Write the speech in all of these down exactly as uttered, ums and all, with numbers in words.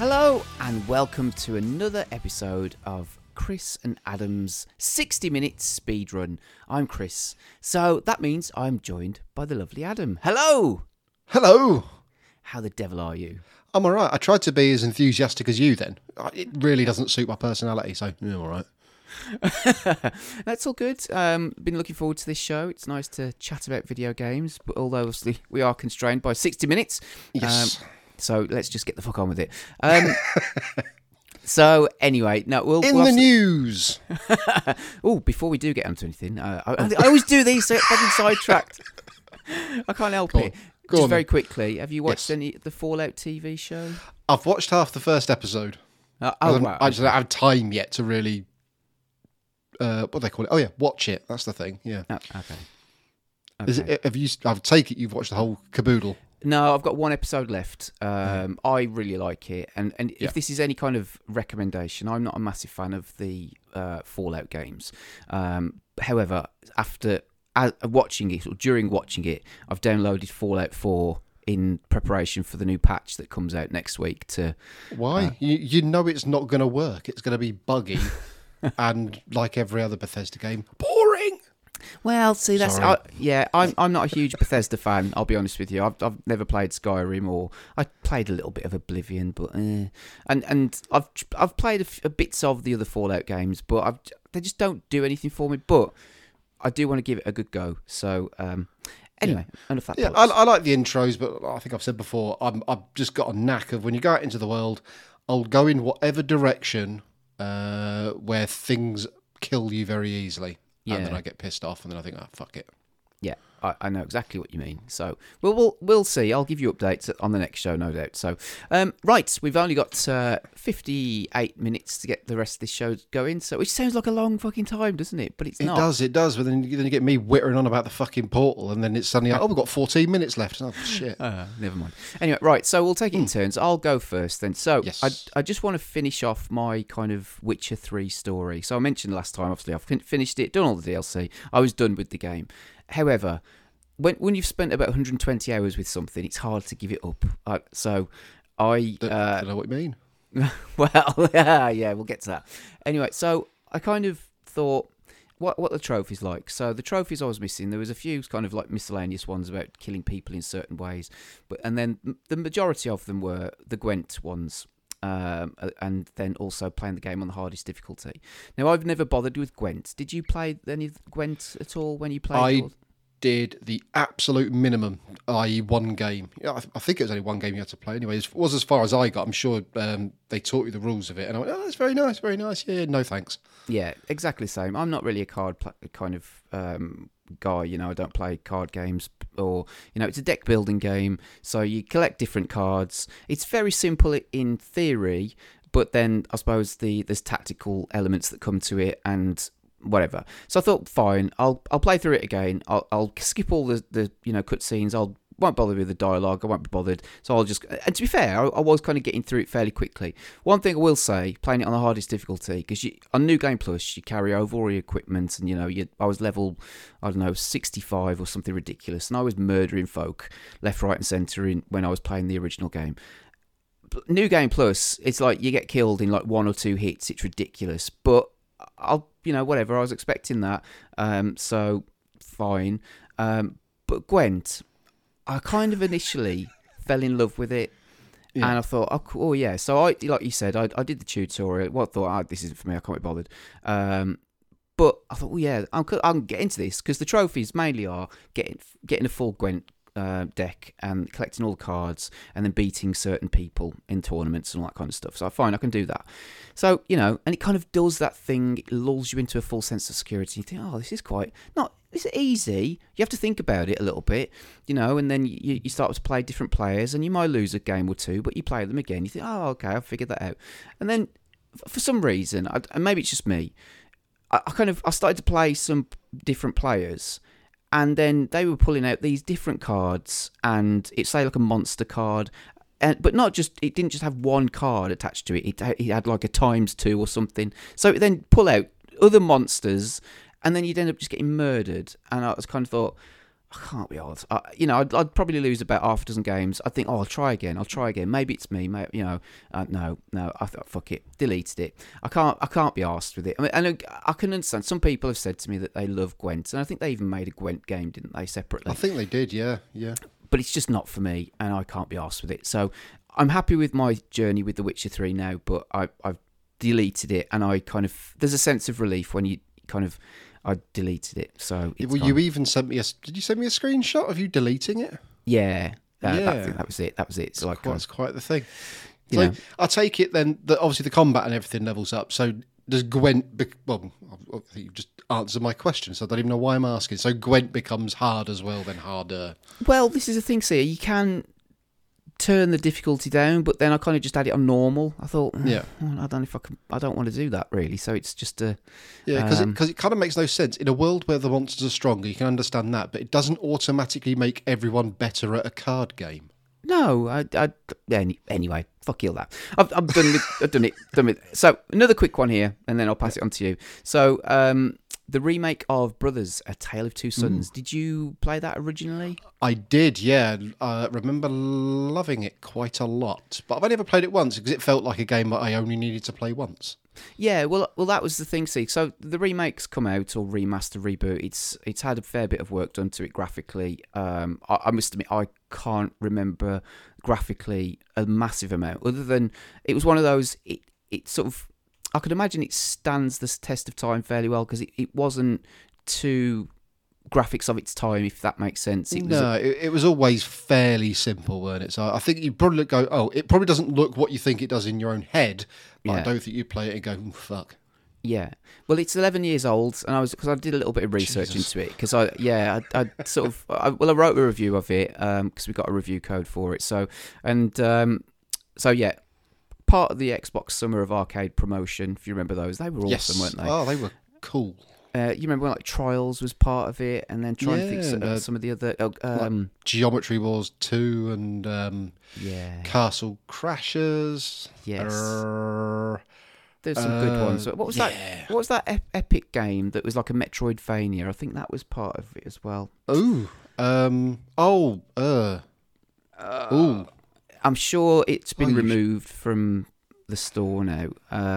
Hello and welcome to another episode of Chris and Adam's sixty minute speedrun. I'm Chris, so that means I'm joined by the lovely Adam. Hello! Hello! How the devil are you? I'm alright. I tried to be as enthusiastic as you then. It really doesn't suit my personality, so yeah, I'm alright. That's all good. Um, been looking forward to this show. It's nice to chat about video games, but although obviously we are constrained by sixty minutes. Yes. Um, so let's just get the fuck on with it. Um, so anyway, no, we'll... In we'll the have news! Oh, before we do get onto anything, uh, I, I always do these, so I get fucking sidetracked. I can't help Go it. on. Go Just on, very then. quickly, have you watched Yes. any the Fallout T V show? I've watched half the first episode. Uh, I oh, haven't- wow. I just don't have time yet to really... Uh, what do they call it? Oh yeah, watch it. That's the thing, yeah. Oh, okay. Is Okay. it, have you, I take it you've watched the whole caboodle. No, I've got one episode left. Um, I really like it, and and Yeah. if this is any kind of recommendation, I'm not a massive fan of the uh, Fallout games. Um, however, after uh, watching it or during watching it, I've downloaded Fallout four in preparation for the new patch that comes out next week. To Why? Uh, you, you know it's not going to work. It's going to be buggy and like every other Bethesda game. Boring! well, see, that's Sorry. I, yeah. I'm I'm not a huge Bethesda fan. I'll be honest with you. I've I've never played Skyrim, or I played a little bit of Oblivion, but eh. and and I've I've played a, f- a bits of the other Fallout games, but I've, they just don't do anything for me. But I do want to give it a good go. So um, anyway, enough that. Yeah, I, bollocks. I like the intros, but I think I've said before, I'm, I've just got a knack of when you go out into the world, I'll go in whatever direction uh, where things kill you very easily. Yeah. And then I get pissed off and then I think, oh, fuck it. Yeah, I, I know exactly what you mean. So we'll we'll we'll see. I'll give you updates on the next show, no doubt. So um, right, we've only got uh, fifty-eight minutes to get the rest of this show going. So which sounds like a long fucking time, doesn't it? But it's It not. does, it does. But then, then you get me whittering on about the fucking portal and then it's suddenly like, oh, we've got fourteen minutes left. Oh, shit. Uh, never mind. Anyway, right, so we'll take it in turns. I'll go first then. So Yes. I, I just want to finish off my kind of Witcher three story. So I mentioned last time, obviously, I've fin- finished it, done all the D L C. I was done with the game. However, when when you've spent about one hundred twenty hours with something, it's hard to give it up. Uh, so I... Don't, Uh, don't know what you mean. well, yeah, yeah, we'll get to that. Anyway, so I kind of thought, what what the trophies like? So the trophies I was missing, there was a few kind of like miscellaneous ones about killing people in certain ways, but and then m- the majority of them were the Gwent ones. Um, and then also playing the game on the hardest difficulty. Now, I've never bothered with Gwent. Did you play any Gwent at all when you played? I your- did the absolute minimum, that is one game. Yeah, I, I think it was only one game you had to play anyway. It was as far as I got. I'm sure um, they taught you the rules of it. And I went, oh, that's very nice, very nice. Yeah, no thanks. Yeah, exactly the same. I'm not really a card pl- kind of um, guy, you know. I don't play card games, or you know, it's a deck building game. So you collect different cards. It's very simple in theory, but then I suppose the there's tactical elements that come to it and whatever. So I thought, fine, I'll I'll play through it again. I'll I'll skip all the the you know cutscenes. I'll won't bother with the dialogue. I won't be bothered. So I'll just. And to be fair, I, I was kind of getting through it fairly quickly. One thing I will say, playing it on the hardest difficulty, because on New Game Plus, you carry over all your equipment, and you know, you, I was level, I don't know, sixty-five or something ridiculous, and I was murdering folk left, right, and centre in when I was playing the original game. New Game Plus, it's like you get killed in like one or two hits. It's ridiculous, but I'll, you know, whatever. I was expecting that, um, so fine. Um, but Gwent, I kind of initially fell in love with it, Yeah. and I thought, oh, cool, oh yeah. So I, like you said, I, I did the tutorial. Well, I thought, oh, this isn't for me. I can't be bothered. Um, but I thought, well, yeah, I'm, I'm get into this because the trophies mainly are getting getting a full Gwent uh, deck and collecting all the cards and then beating certain people in tournaments and all that kind of stuff. So fine, I can do that. So, you know, and it kind of does that thing. It lulls you into a full sense of security. You think, oh, this is quite not. It's easy. You have to think about it a little bit, you know, and then you, you start to play different players and you might lose a game or two, but you play them again. You think, oh, okay, I've figured that out. And then for some reason, I, and maybe it's just me, I, I kind of, I started to play some different players and then they were pulling out these different cards and it's say like a monster card. And, but not just, it didn't just have one card attached to it. It, it had like a times two or something. So it then pull out other monsters and then you'd end up just getting murdered. And I was kind of thought, I can't be honest. I, you know, I'd, I'd probably lose about half a dozen games. I think, oh, I'll try again. I'll try again. Maybe it's me. Maybe, you know, uh, no, no. I thought, fuck it, deleted it. I can't. I can't be arsed with it. I mean, and I, I can understand. Some people have said to me that they love Gwent, and I think they even made a Gwent game, didn't they, separately? I think they did. Yeah, yeah. But it's just not for me, and I can't be arsed with it. So I'm happy with my journey with The Witcher three now, but I, I've deleted it, and I kind of there's a sense of relief when you kind of. I deleted it, so it's Well, gone. you even sent me a. Did you send me a screenshot of you deleting it? Yeah, uh, Yeah. That, I think that was it. That was it. So I Quite, kind that's of, quite the thing. you So know, I take it then that obviously the combat and everything levels up. So does Gwent? Be, well, I think you've just answered my question, so I don't even know why I'm asking. So Gwent becomes hard as well, then harder. well, this is the thing. See, you can turn the difficulty down, but then I kind of just had it on normal. I thought, "Hmm, Yeah. well, I don't know if I can. I don't want to do that really. So it's just a Yeah, because Um, it, 'cause it kind of makes no sense. In a world where the monsters are stronger, you can understand that, but it doesn't automatically make everyone better at a card game. no. I, I any, anyway. Fuck all that. I've, I've done it. I've done it. Done it. So another quick one here, and then I'll pass it on to you. So um, the remake of Brothers: A Tale of Two Sons. Did you play that originally? I did, yeah. I remember loving it quite a lot, but I've only ever played it once because it felt like a game that I only needed to play once. Yeah, well, well, that was the thing. See, so the remake's come out or remaster, reboot. It's it's had a fair bit of work done to it graphically. Um, I, I must admit, I can't remember graphically a massive amount, other than it was one of those. It it sort of, I could imagine it stands the test of time fairly well because it, it wasn't too graphics of its time, if that makes sense. It was no, it, it was always fairly simple, weren't it? So I think you'd probably go, oh, it probably doesn't look what you think it does in your own head, but I Yeah. don't think you play it and go, oh, fuck. Yeah, well, it's eleven years old, and I was because I did a little bit of research Jesus. into it because I yeah I, I sort of I, well I wrote a review of it because we got a review code for it. So and um, so yeah, part of the Xbox Summer of Arcade promotion. If you remember those, they were awesome, Yes. weren't they? Oh, they were cool. Uh, you remember when like Trials was part of it, and then trying to think Yeah, some, uh, some of the other oh, um, Geometry Wars two and um, yeah Castle Crashers. yes. Err, There's some good uh, ones. What was yeah. that? What was that ep- epic game that was like a Metroidvania? I think that was part of it as well. Ooh. Um, oh. Uh, ooh. I'm sure it's been Oh, you sh- removed from the store now.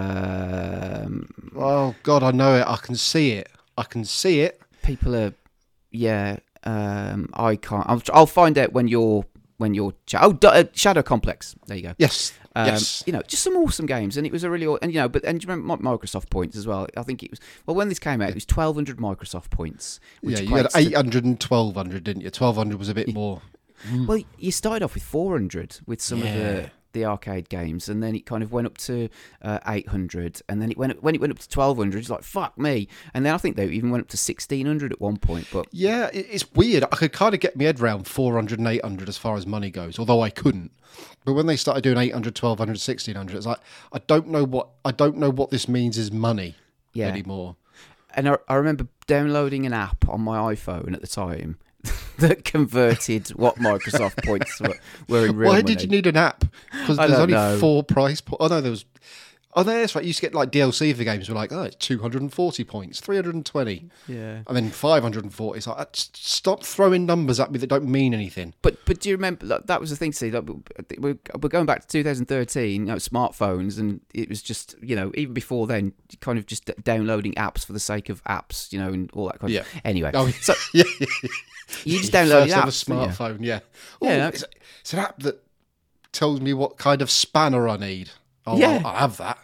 Um, Oh, God, I know it. I can see it. I can see it. people are, yeah. Um, I can't. I'll, I'll find out when you're when you're. Ch- oh, D- uh, Shadow Complex. There you go. Yes. Um, yes. You know, just some awesome games, and it was a really aw- and you know, but and do you remember Mi- Microsoft points as well? I think it was well when this came out, it was twelve hundred Microsoft points. Which Yeah, you had equates to- eight hundred and twelve hundred, didn't you? twelve hundred was a bit more. Well, you started off with four hundred with some of Yeah. the, the arcade games, and then it kind of went up to uh, eight hundred, and then it went when it went up to twelve hundred. It's like fuck me, and then I think they even went up to sixteen hundred at one point. But Yeah, it- it's weird. I could kind of get my head around four hundred and eight hundred as far as money goes, although I couldn't. But when they started doing eight hundred, twelve hundred, sixteen hundred, it's like I don't know what I don't know what this means is money yeah, anymore. and I, I remember downloading an app on my iPhone at the time that converted what Microsoft points were, were in real Why money. did you need an app? Because I there's don't only know. four price points. Oh no, there was. Oh, no, that's right. You used to get like D L C for games. We're like, oh, it's two hundred and forty points, three hundred and twenty, Yeah. and then five hundred and forty. It's like, uh, s- stop throwing numbers at me that don't mean anything. But but do you remember like, that was the thing? See, like, we're we're going back to two thousand thirteen. You know, smartphones, and it was just you know even before then, kind of just downloading apps for the sake of apps, you know, and all that kind Yeah. of. Anyway, Oh, so yeah, yeah. you just downloaded First ever apps. didn't you? smartphone. Yeah. Yeah, Oh, no. it's, it's an app that tells me what kind of spanner I need. Oh, Yeah. I'll, I'll have that.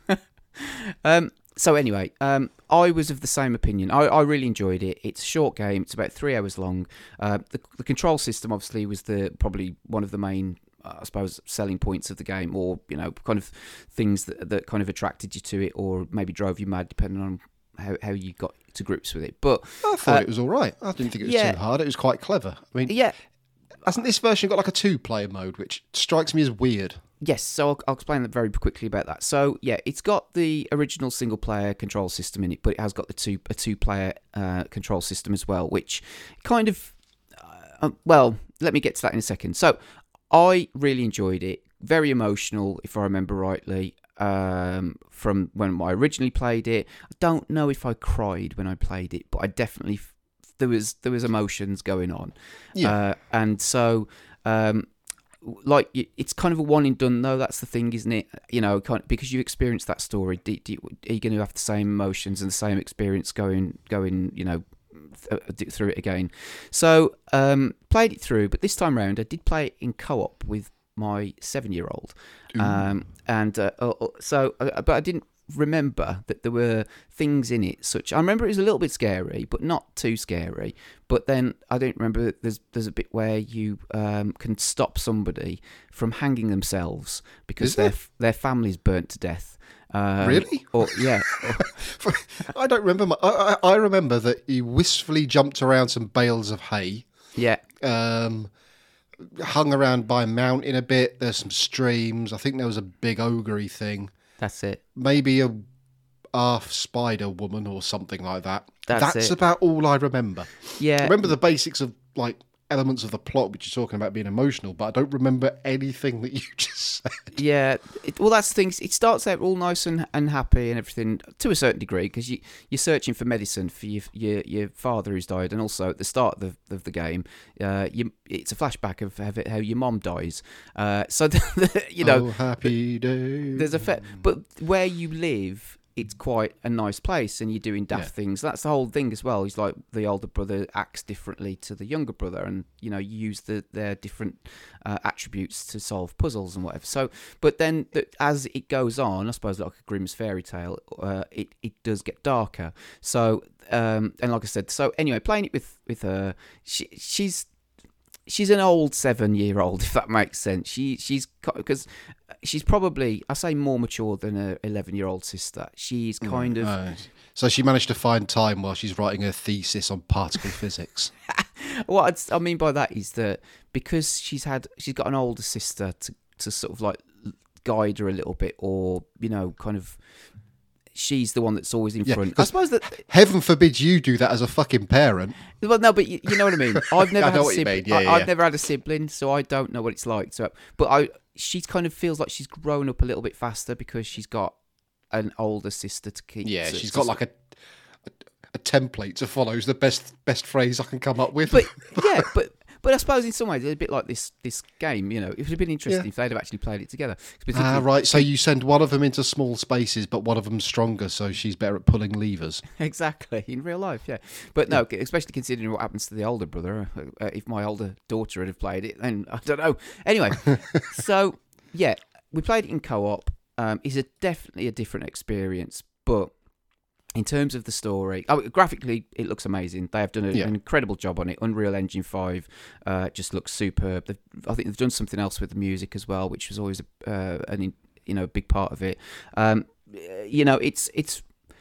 Um, so anyway, um, I was of the same opinion. I, I really enjoyed it. It's a short game. It's about three hours long. Uh, the, the control system obviously was the probably one of the main, uh, I suppose, selling points of the game, or you know, kind of things that that kind of attracted you to it, or maybe drove you mad, depending on how, how you got to grips with it. But I thought Uh, it was all right. I didn't think it was yeah. too hard. It was quite clever. I mean, yeah, hasn't this version got like a two-player mode, which strikes me as weird? yes, so I'll, I'll explain that very quickly about that. So yeah, it's got the original single-player control system in it, but it has got the two a two-player uh, control system as well, which kind of uh, well, let me get to that in a second. So I really enjoyed it. Very emotional, if I remember rightly, um, from when I originally played it. I don't know if I cried when I played it, but I definitely f- there was there was emotions going on, Yeah. uh, and so. Um, Like it's kind of a one and done though. That's the thing, isn't it? You know, kind of, because you experienced that story. Do, do, are you going to have the same emotions and the same experience going, going? You know, th- through it again. So um, played it through, but this time round I did play it in co-op with my seven-year-old, um, and uh, so, uh, but I didn't remember that there were things in it such I remember it was a little bit scary but not too scary, but then I don't remember there's there's a bit where you um, can stop somebody from hanging themselves because Is their there? their family's burnt to death. Um, Really? Or yeah. Or, I don't remember. My, I, I I remember that he wistfully jumped around some bales of hay, yeah. um, hung around by a mountain a bit. There's some streams. I think there was a big ogre thing. That's it. Maybe a half spider woman or something like that. That's That's it. about all I remember. Yeah. I remember the basics of like elements of the plot, which you're talking about being emotional, but I don't remember anything that you just said. Yeah, it, well, that's the thing. It starts out all nice and, and happy and everything to a certain degree because you, you're searching for medicine for your, your your father who's died, and also at the start of the, of the game, uh, you, it's a flashback of how, how your mom dies. Uh, so, the, the, you know, Oh, happy day. there's a fa- but where you live, it's quite a nice place, and you're doing daft Yeah. things. That's the whole thing as well. It's like the older brother acts differently to the younger brother, and you know, you use the, their different uh, attributes to solve puzzles and whatever. So, but then the, as it goes on, I suppose like a Grimm's fairy tale, uh, it it does get darker. So, um, and like I said, so anyway, playing it with with her, she she's. She's an old seven-year-old, if that makes sense. She she's because she's probably I say more mature than her eleven-year-old sister. She's kind of Oh, so she managed to find time while she's writing her thesis on particle physics. what I'd, I mean by that is that because she's had she's got an older sister to to sort of like guide her a little bit, or you know, kind of. She's the one that's always in Yeah, front. I 'cause suppose that. Heaven forbid you do that as a fucking parent. Well, no, but you, you know what I mean. I've never I had know a what you sibling. mean, yeah, I, yeah. I've never had a sibling, so I don't know what it's like. So, but I, she kind of feels like she's grown up a little bit faster because she's got an older sister to keep. Yeah, to- she's to got sort- like a, a a template to follow. Is the best best phrase I can come up with. But yeah, but but I suppose in some ways it's a bit like this this game. You know, it would have been interesting Yeah. if they'd have actually played it together. Ah, Particularly- right. So you send one of them into small spaces, but one of them's stronger, so she's better at pulling levers. Exactly, in real life, yeah. But no, especially considering what happens to the older brother. Uh, if my older daughter had have played it, then I don't know. Anyway, so yeah, we played it in co-op. Um, it's a definitely a different experience, but in terms of the story, oh, graphically it looks amazing. They have done a, Yeah. an incredible job on it. Unreal Engine five uh, just looks superb. They've, I think they've done something else with the music as well, which was always a, uh, an in- you know big part of it. Um, you know, it's it's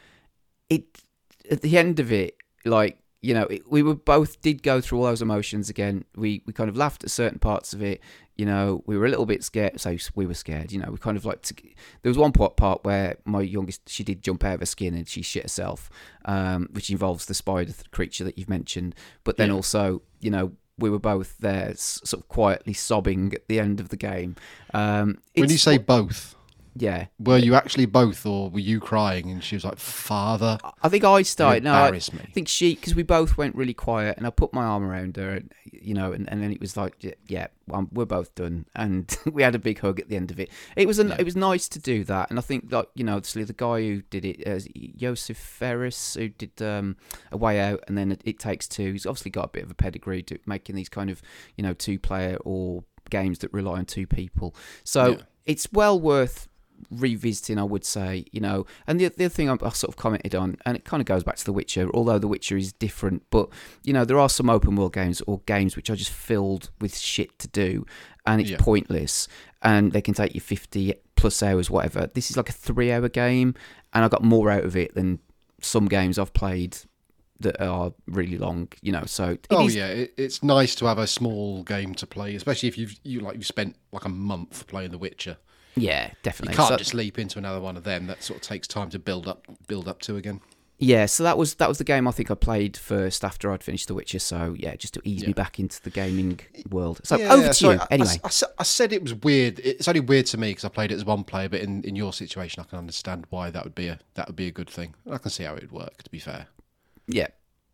it at the end of it, like you know, it, we were both did go through all those emotions again. We we kind of laughed at certain parts of it. You know, we were a little bit scared. So we were scared. You know, we kind of like to, there was one part part where my youngest she did jump out of her skin and she shit herself, um, which involves the spider th- creature that you've mentioned. But then Yeah. also, you know, we were both there, s- sort of quietly sobbing at the end of the game. Um, When you it's- say both, yeah, were you actually both, or were you crying? And she was like, "Father, I think I started. you No, I, embarrass me." I think she, because we both went really quiet, and I put my arm around her, and you know, and, and then it was like, yeah, yeah um, we're both done, and we had a big hug at the end of it. It was, an, Yeah. it was nice to do that, and I think like you know, obviously the guy who did it, uh, Joseph Ferris, who did um, A Way Out, and then it, it Takes Two. He's obviously got a bit of a pedigree to making these kind of you know two player or games that rely on two people. So Yeah. it's well worth revisiting, I would say, you know. And the, the other thing I, I sort of commented on, and it kind of goes back to The Witcher, although The Witcher is different, but you know, there are some open world games or games which are just filled with shit to do, and it's Yeah. pointless, and they can take you fifty plus hours, whatever. This is like a three-hour game, and I got more out of it than some games I've played that are really long, you know. So it Oh is- yeah, it, it's nice to have a small game to play, especially if you've you like you spent like a month playing The Witcher. yeah, You definitely. can't So- just leap into another one of them. That sort of takes time to build up build up to again. Yeah, so that was that was the game I think I played first after I'd finished The Witcher. So yeah, just to ease me Yeah. back into the gaming world. So Yeah, over to so you. I, Anyway, I, I sa- I said it was weird. It's only weird to me because I played it as one player, but in, in your situation, I can understand why that would be a that would be a good thing. I can see how it would work. To be fair, yeah,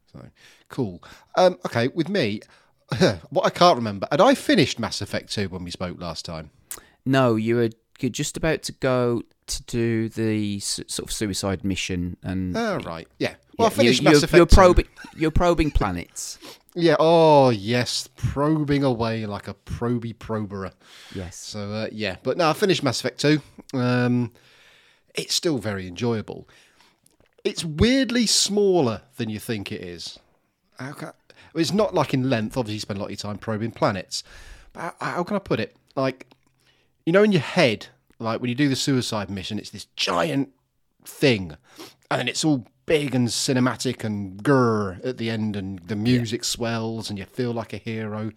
So cool. Um, okay, with me, what I can't remember, had I finished Mass Effect two when we spoke last time? No, you were you're just about to go to do the s- sort of suicide mission, and Oh, right. Yeah. Well, I yeah, finished you, Mass you're, Effect you're two. probing you're probing planets. Yeah. Oh, yes. Probing away like a proby proberer. Yes. So, uh, yeah. But no, I finished Mass Effect two. Um, it's still very enjoyable. It's weirdly smaller than you think it is. How can I- it's not like in length. Obviously, you spend a lot of your time probing planets. But how, how can I put it? Like, you know, in your head, like when you do the suicide mission, it's this giant thing. And then it's all big and cinematic and grrr at the end, and the music yeah. swells and you feel like a hero.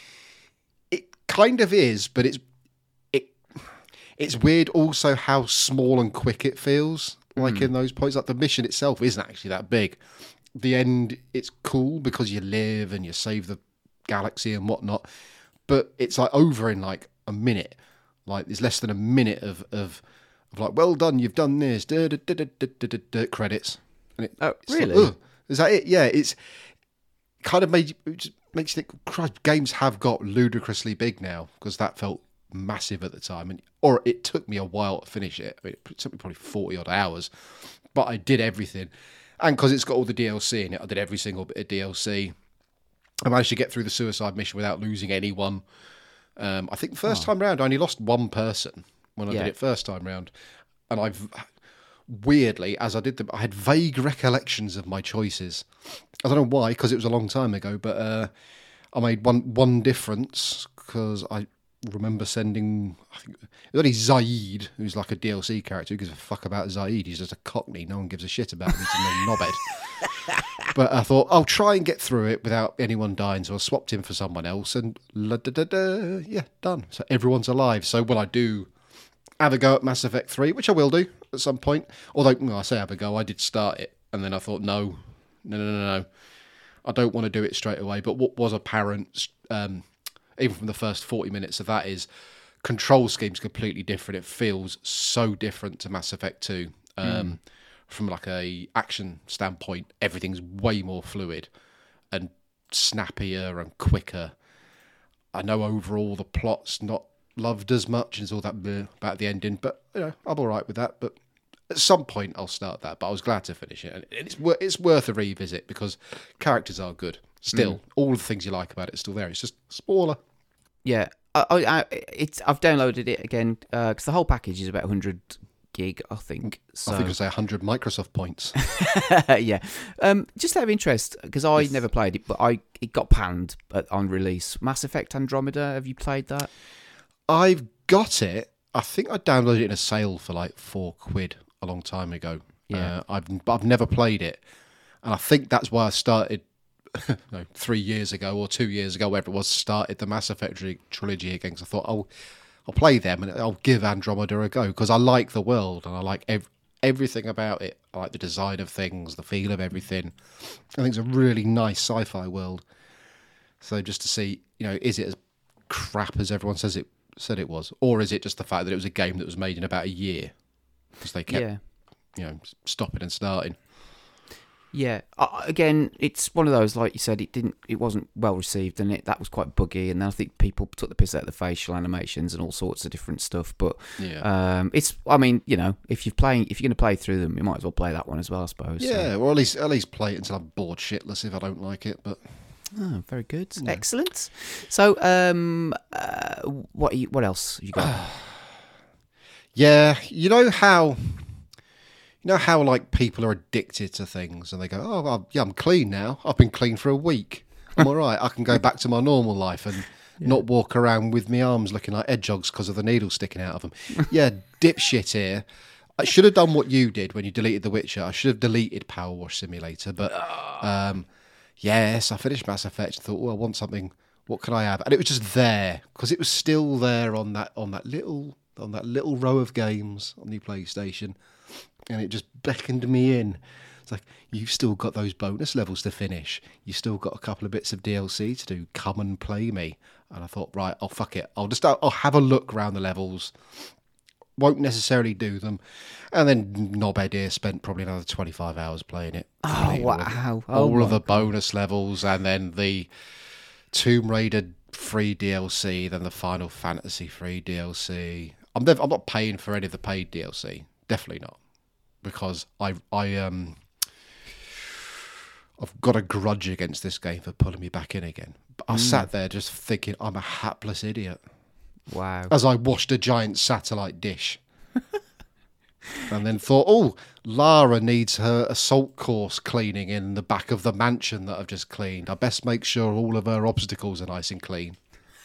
It kind of is, but it's it it's weird also how small and quick it feels, like mm. in those points. Like the mission itself isn't actually that big. The end, it's cool because you live and you save the galaxy and whatnot, but it's like over in like a minute. Like there's less than a minute of of, of like, well done, you've done this, da, da, da, da, da, da, da, credits. And it, oh, really? Like, is that it? Yeah, it's kind of made you, it just makes you think, Christ, games have got ludicrously big now, because that felt massive at the time, and or it took me a while to finish it. I mean, it took me probably forty odd hours, but I did everything. And because it's got all the D L C in it, I did every single bit of D L C. I managed to get through the suicide mission without losing anyone. Um, I think the first oh. time round, I only lost one person when I yeah. did it first time round. And I've, weirdly, as I did them, I had vague recollections of my choices. I don't know why, because it was a long time ago, but uh, I made one one difference, because I remember sending, I think it was only Zaid, who's like a D L C character. Who gives a fuck about Zaid? He's just a cockney. No one gives a shit about him. He's a knobhead. But I thought, I'll try and get through it without anyone dying. So I swapped him for someone else, and la da da da, yeah, done. So everyone's alive. So when I do have a go at Mass Effect three, which I will do at some point, although well, I say have a go, I did start it, and then I thought, no, no, no, no, no. I don't want to do it straight away. But what was apparent, um, even from the first forty minutes of that, is control scheme's completely different. It feels so different to Mass Effect two. Um, mm. From like a action standpoint, everything's way more fluid and snappier and quicker. I know overall the plot's not loved as much, and it's all that bleh about the ending, but you know, I'm all right with that. But at some point I'll start that. But I was glad to finish it, and it's it's worth a revisit because characters are good. Still, mm. all the things you like about it are still there. It's just smaller. Yeah, I, I, it's I've downloaded it again because uh, the whole package is about one hundred gig, I think. So. I think I'd say one hundred Microsoft points. Yeah. Um, just out of interest, because I yes. never played it, but I it got panned at, on release. Mass Effect Andromeda, have you played that? I've got it. I think I downloaded it in a sale for like four quid a long time ago. Yeah. Uh, I've I've never played it, and I think that's why I started no, three years ago or two years ago, whatever it was, started the Mass Effect tri- trilogy again. Because I thought, oh, I'll play them and I'll give Andromeda a go because I like the world and I like ev- everything about it. I like the design of things, the feel of everything. I think it's a really nice sci-fi world. So just to see, you know, is it as crap as everyone says it said it was, or is it just the fact that it was a game that was made in about a year because they kept, yeah. you know, stopping and starting. Yeah, uh, again, it's one of those, like you said, it didn't, it wasn't well received, and it that was quite buggy. And then I think people took the piss out of the facial animations and all sorts of different stuff. But yeah. um, it's, I mean, you know, if you're playing, if you're going to play through them, you might as well play that one as well, I suppose. Yeah, so. or at least at least play it until I'm bored shitless if I don't like it. But oh, very good, yeah. Excellent. So, um, uh, what you, what else have you got? Yeah, you know how. You know how, like, people are addicted to things and they go, oh, well, yeah, I'm clean now. I've been clean for a week. I'm all right. I can go back to my normal life and yeah. not walk around with my arms looking like hedgehogs because of the needle sticking out of them. Yeah, dipshit here. I should have done what you did when you deleted The Witcher. I should have deleted Power Wash Simulator. But, um, yes, I finished Mass Effect and thought, oh, I want something. What can I have? And it was just there because it was still there on that on that little on that little row of games on the PlayStation. And it just beckoned me in. It's like, you've still got those bonus levels to finish. You've still got a couple of bits of D L C to do. Come and play me. And I thought, right, oh, fuck it. I'll just I'll have a look around the levels. won't necessarily do them. And then Knobhead here spent probably another twenty-five hours playing it. Oh, completing all of- wow. All, Oh of the my bonus levels, and then the Tomb Raider free D L C, then the Final Fantasy free D L C. I'm never, I'm not paying for any of the paid D L C. Definitely not, because I I um I've got a grudge against this game for pulling me back in again. But I sat there just thinking I'm a hapless idiot Wow. as I washed a giant satellite dish. And then thought, oh, Lara needs her assault course cleaning in the back of the mansion that I've just cleaned. I best make sure all of her obstacles are nice and clean.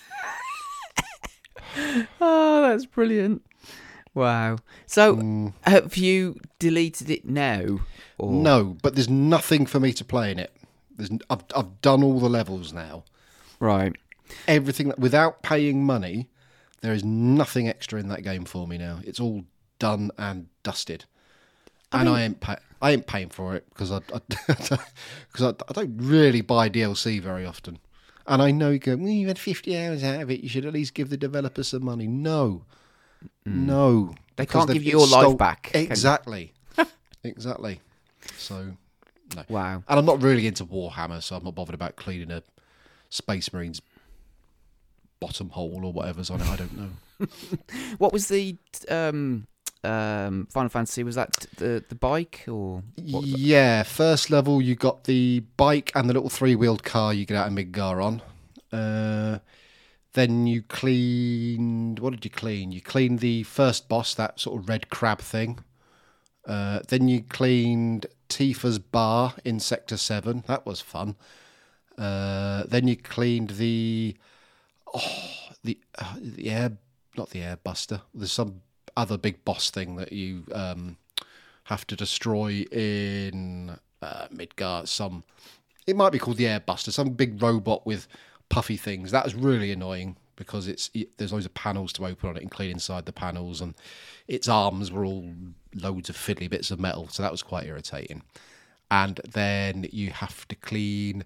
Oh, that's brilliant. Wow. So, Mm. have you deleted it now? Or... No, but there's nothing for me to play in it. There's, n- I've, I've done all the levels now. Right. Everything, that, without paying money, there is nothing extra in that game for me now. It's all done and dusted. I and mean- I ain't pay, I ain't paying for it because I, I, cause I, I don't really buy D L C very often. And I know you go, well, you had fifty hours out of it. You should at least give the developer some money. No, no, They because can't they've give you your life stole- back, can you? Exactly, exactly. So, no. Wow. And I'm not really into Warhammer, so I'm not bothered about cleaning a Space Marine's bottom hole or whatever's on it. I don't know. What was the um, um, Final Fantasy? Was that the the bike or what was that? Yeah, first level you got the bike and the little three-wheeled car you get out of Midgar on. Uh, then you cleaned... What did you clean? You cleaned the first boss, that sort of red crab thing. Uh, then you cleaned Tifa's bar in Sector seven. That was fun. Uh, then you cleaned the... Oh, the, uh, the air... Not the air buster. There's some other big boss thing that you... Um, have to destroy in uh, Midgar. Some, it might be called the Airbuster, some big robot with puffy things. That was really annoying because it's it, there's loads of panels to open on it and clean inside the panels, and its arms were all loads of fiddly bits of metal, so that was quite irritating. And then you have to clean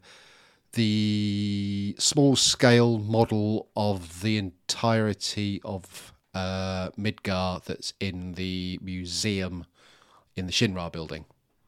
the small scale model of the entirety of uh, Midgar that's in the museum in the Shinra building.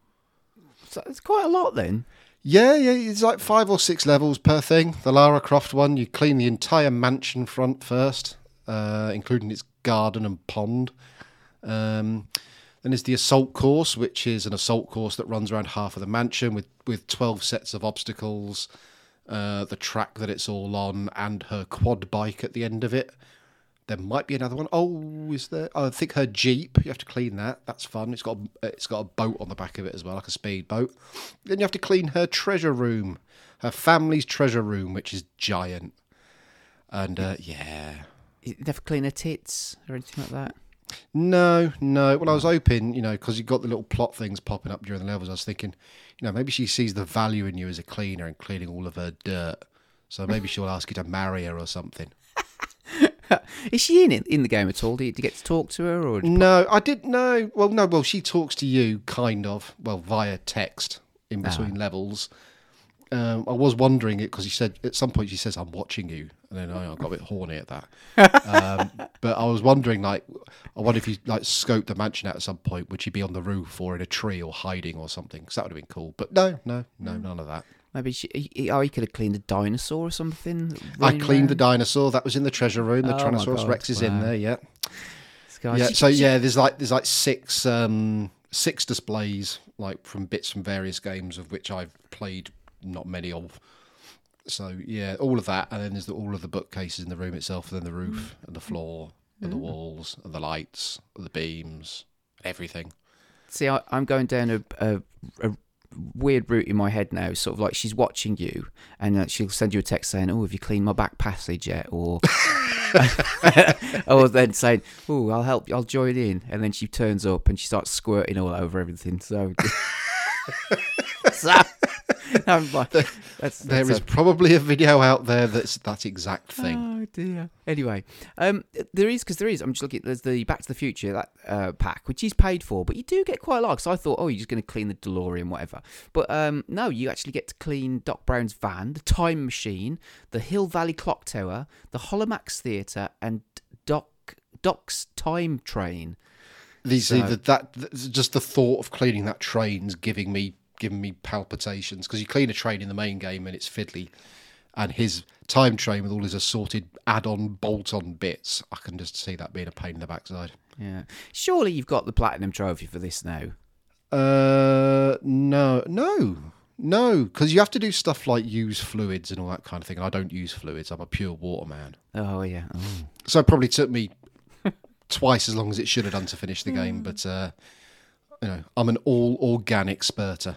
So it's quite a lot then. Yeah, yeah, it's like five or six levels per thing. The Lara Croft one, you clean the entire mansion front first, uh, including its garden and pond. Um, then there's the assault course, which is an assault course that runs around half of the mansion with, with twelve sets of obstacles, uh, the track that it's all on, and her quad bike at the end of it. There might be another one. Oh, is there? Oh, I think her Jeep. You have to clean that. That's fun. It's got a, it's got a boat on the back of it as well, like a speed boat. Then you have to clean her treasure room, her family's treasure room, which is giant. And uh, yeah, You never clean her tits or anything like that. no, no. Well, I was hoping, you know, because you got the little plot things popping up during the levels. I was thinking, you know, maybe she sees the value in you as a cleaner and cleaning all of her dirt. So maybe she'll ask you to marry her or something. Is she in it in the game at all? Do you, do you get to talk to her or? No, I didn't know. Well, no, well, she talks to you, kind of, well, via text in between levels. Um, I was wondering it because she said, at some point she says, I'm watching you. And then I got a bit horny at that. um, but I was wondering, like, I wonder if you, like, scoped the mansion out at some point. Would she be on the roof or in a tree or hiding or something? Because that would have been cool. But no, no, no, none of that. Maybe she. he- Oh, he could have cleaned a dinosaur or something. I running cleaned the around. dinosaur. That was in the treasure room. The Oh my Tyrannosaurus God, Rex is in wow. there, yeah. This guy- Yeah, she- so she- yeah, there's like there's like six um six displays like from bits from various games of which I've played not many of. So yeah, all of that, and then there's the, all of the bookcases in the room itself, and then the roof and the floor and the walls and the lights, and the beams, everything. See, I, I'm going down a, a, a weird route in my head now. Sort of like she's watching you, and uh, she'll send you a text saying, "Oh, have you cleaned my back passage yet?" Or, or then saying, "Oh, I'll help. I'll join in." And then she turns up and she starts squirting all over everything. So, so I'm like, that's, There that's is a- probably a video out there that's that exact thing. Oh dear. Anyway, um, there is because there is. I'm just looking. There's the Back to the Future that uh, pack, which is paid for, but you do get quite a lot. So I thought, oh, you're just going to clean the DeLorean, whatever. But um, no, you actually get to clean Doc Brown's van, the time machine, the Hill Valley Clock Tower, the Holomax Theatre, and Doc Doc's time train. These So- either that th- just the thought of cleaning that train's giving me giving me palpitations, because you clean a train in the main game and it's fiddly, and his time train with all his assorted add-on bolt-on bits, I can just see that being a pain in the backside. Yeah. Surely you've got the platinum trophy for this now. Uh, no, no, no, because you have to do stuff like use fluids and all that kind of thing. And I don't use fluids. I'm a pure water man. Oh yeah. Oh. So it probably took me twice as long as it should have done to finish the game. But uh, you know, I'm an all organic spurter.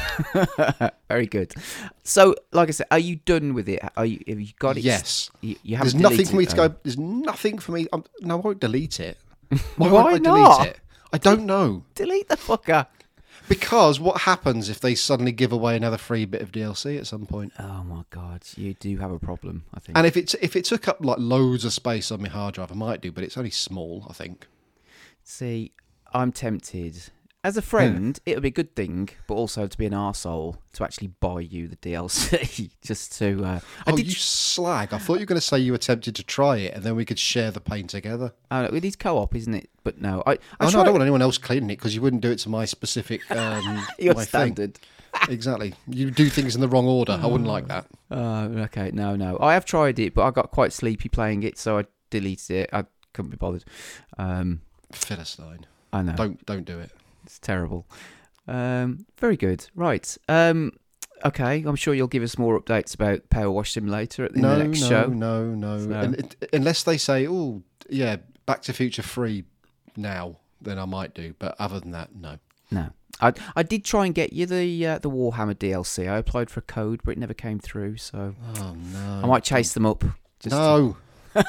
Very good. So, like I said, are you done with it? Are you? Have you got it? Yes. You, you There's haven't nothing deleted for me it, to though? go. There's nothing for me. I'm, no, I won't delete it. Why, Why won't I not? delete it? I don't know. Delete the fucker. Because what happens if they suddenly give away another free bit of D L C at some point? Oh my god, you do have a problem, I think. And if it's if it took up like loads of space on my hard drive, I might do, but it's only small, I think. See, I'm tempted. As a friend, it would be a good thing, but also to be an arsehole to actually buy you the D L C just to. Uh, I Oh, did you slag! I thought you were going to say you were tempted to try it, and then we could share the pain together. Oh, it is co-op, isn't it? But no, I. I Oh no, I tried- don't want anyone else cleaning it because you wouldn't do it to my specific um, Your my standard. Thing. Exactly. You do things in the wrong order. I wouldn't like that. Oh, okay. No, no. I have tried it, but I got quite sleepy playing it, so I deleted it. I couldn't be bothered. Um, Philistine. I know. Don't don't do it. It's terrible. Um, very good. Right. Um, okay. I'm sure you'll give us more updates about Power Wash Simulator at the, No, in the next no, show. no, no. So- And it, unless they say, "Oh, yeah, Back to Future free now," then I might do. But other than that, no. No. I I did try and get you the uh, the Warhammer D L C. I applied for a code, but it never came through. So Oh no. I might chase them up. Just to- No.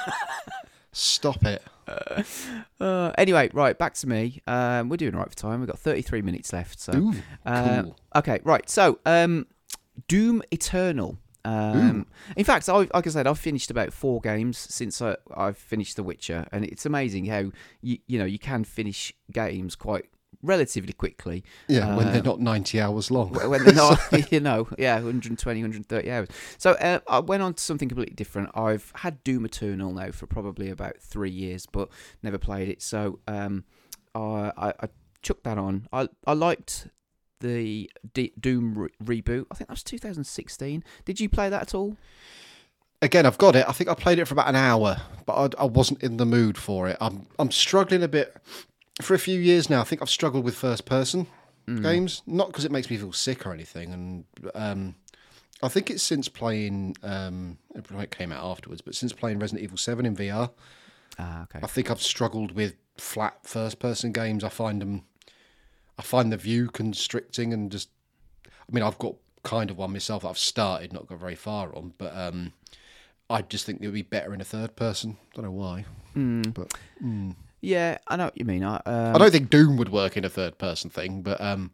Stop it. Uh, anyway, right, back to me. Um, we're doing all right for time. We've got thirty-three minutes left. So, Ooh, uh, cool. okay, right. So, um, Doom Eternal. Um, in fact, I, like I said, I've finished about four games since I, I've finished The Witcher, and it's amazing how you you know you can finish games quite relatively quickly. Yeah, when uh, they're not ninety hours long. when they're not, you know, yeah, one hundred twenty, one hundred thirty hours. So uh, I went on to something completely different. I've had Doom Eternal now for probably about three years, but never played it. So um, I, I, I chucked that on. I I liked the D- Doom re- reboot. I think that was two thousand sixteen. Did you play that at all? Again, I've got it. I think I played it for about an hour, but I, I wasn't in the mood for it. I'm I'm struggling a bit. For a few years now, I think I've struggled with first-person Mm. games. Not because it makes me feel sick or anything. And um, I think it's since playing... Um, it came out afterwards, but since playing Resident Evil seven in V R, Ah, okay. I think I've struggled with flat first-person games. I find them... I find the view constricting and just... I mean, I've got kind of one myself that I've started, not got very far on, but um, I just think it would be better in a third person. Don't know why. Mm. But mm. Yeah, I know what you mean. I, um, I don't think Doom would work in a third person thing, but um,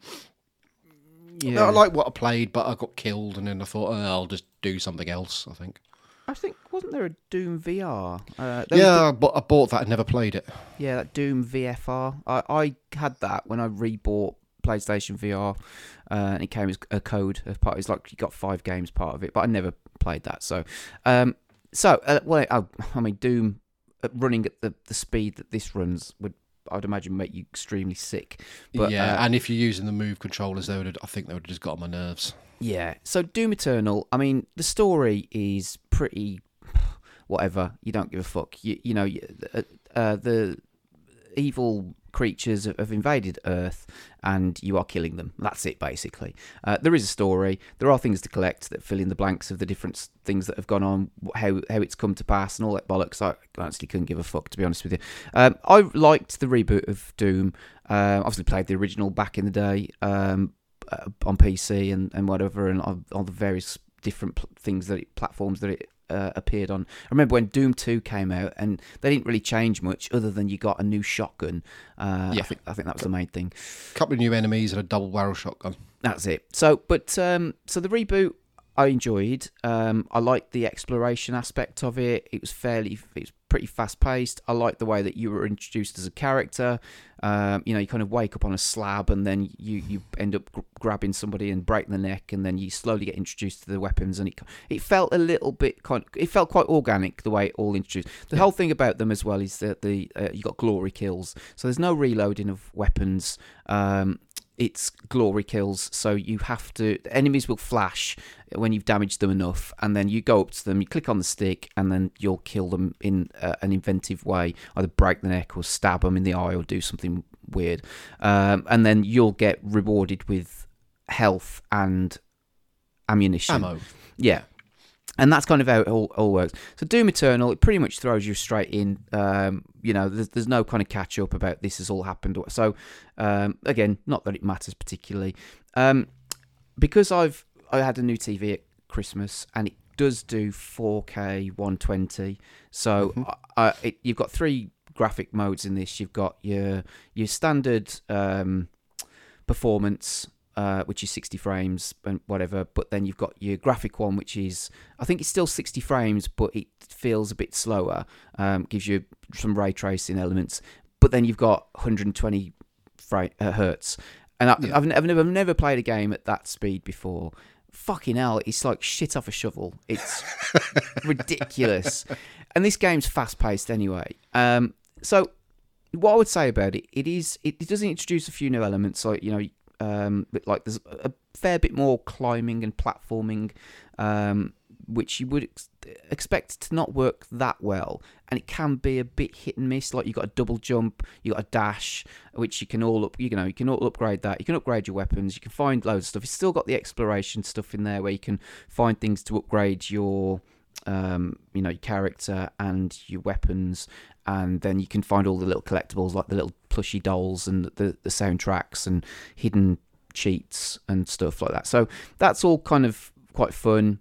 yeah. I like what I played, but I got killed, and then I thought, oh, I'll just do something else, I think. I think, wasn't there a Doom V R? Uh, there was Yeah, but I bought that and never played it. Yeah, that Doom V F R. I, I had that when I rebought PlayStation V R, uh, and it came as a code as part. It's like you got five games part of it, but I never played that. So, um, so uh, well, I, I mean, Doom uh, running at the, the speed that this runs would, I'd imagine, make you extremely sick. But, yeah, uh, and if you're using the Move controllers, they would. I think they would have just got on my nerves. Yeah. So Doom Eternal, I mean, the story is pretty whatever. You don't give a fuck. You you know, uh, uh, the evil creatures have invaded Earth and you are killing them. That's it, basically. Uh, there is a story. There are things to collect that fill in the blanks of the different things that have gone on, how how it's come to pass and all that bollocks. I actually couldn't give a fuck, to be honest with you. Um, I liked the reboot of Doom. Uh, obviously played the original back in the day. Um, Uh, on P C and, and whatever, and on, on the various different pl- things that it, platforms that it uh, appeared on. I remember when Doom two came out, and they didn't really change much other than you got a new shotgun. Uh, Yeah. I think I think that was the main thing. A couple of new enemies and a double barrel shotgun. That's it. So, but um, so the reboot I enjoyed. Um, I liked the exploration aspect of it. It was fairly, it was pretty fast paced. I like the way that you were introduced as a character. Um, you know, you kind of wake up on a slab and then you, you end up gr- grabbing somebody and breaking the neck, and then you slowly get introduced to the weapons. And it it felt a little bit kind. It felt quite organic the way it all introduced. The yeah. whole thing about them as well is that the uh, you got glory kills, so there's no reloading of weapons. Um, It's glory kills, so you have to. The enemies will flash when you've damaged them enough, and then you go up to them, you click on the stick, and then you'll kill them in uh, an inventive way, either break the neck or stab them in the eye or do something weird, um, and then you'll get rewarded with health and ammunition. Ammo. Yeah. And that's kind of how it all, all works. So Doom Eternal, it pretty much throws you straight in. Um, you know, there's, there's no kind of catch up about this has all happened. So, um, again, not that it matters particularly. Um, because I've I had a new T V at Christmas, and it does do four K one twenty. So mm-hmm. I, it, you've got three graphic modes in this. You've got your your standard um, performance, Uh, which is sixty frames and whatever, but then you've got your graphic one, which is, I think it's still sixty frames, but it feels a bit slower, um, gives you some ray tracing elements, but then you've got one hundred twenty fra- uh, hertz, and I, yeah. I've, I've, never, I've never played a game at that speed before. Fucking hell, it's like shit off a shovel. It's ridiculous. And this game's fast-paced anyway. Um, so what I would say about it, it is, it, it does introduce a few new elements, like, you know, Um, but like there's a fair bit more climbing and platforming, um, which you would ex- expect to not work that well, and it can be a bit hit and miss. Like you got a double jump, you got a dash, which you can all up, you know, you can all upgrade that. You can upgrade your weapons. You can find loads of stuff. It's still got the exploration stuff in there where you can find things to upgrade your, um, you know, your character and your weapons. And then you can find all the little collectibles, like the little plushy dolls and the, the soundtracks and hidden cheats and stuff like that. So that's all kind of quite fun.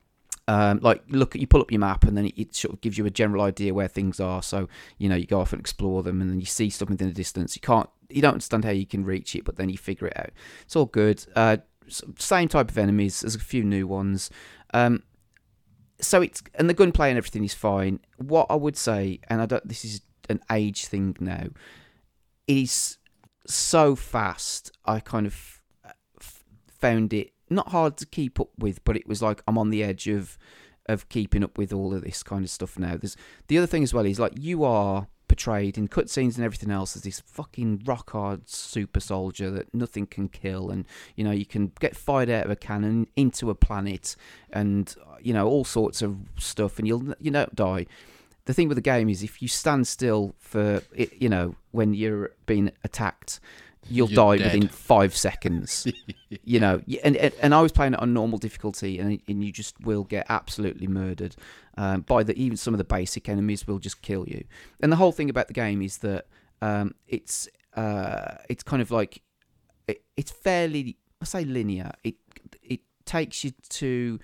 Um, like, look, you pull up your map and then it, it sort of gives you a general idea where things are. So, you know, you go off and explore them, and then you see something in the distance. You can't, you don't understand how you can reach it, but then you figure it out. It's all good. Uh, same type of enemies. There's a few new ones. Um, So it's, and the gunplay and everything is fine. What I would say, and I don't, this is an age thing now, it is so fast. I kind of f- found it not hard to keep up with, but it was like I'm on the edge of of keeping up with all of this kind of stuff now. There's the other thing as well is like you are portrayed in cutscenes and everything else as this fucking rock hard super soldier that nothing can kill, and you know you can get fired out of a cannon into a planet, and you know all sorts of stuff, and you'll you don't die. The thing with the game is if you stand still for it, you know when you're being attacked, you'll you're die dead. Within five seconds. You know, and, and and I was playing it on normal difficulty, and and you just will get absolutely murdered. Um, by the even some of the basic enemies will just kill you. And the whole thing about the game is that um, it's uh, it's kind of like it, it's fairly I say linear. It it takes you to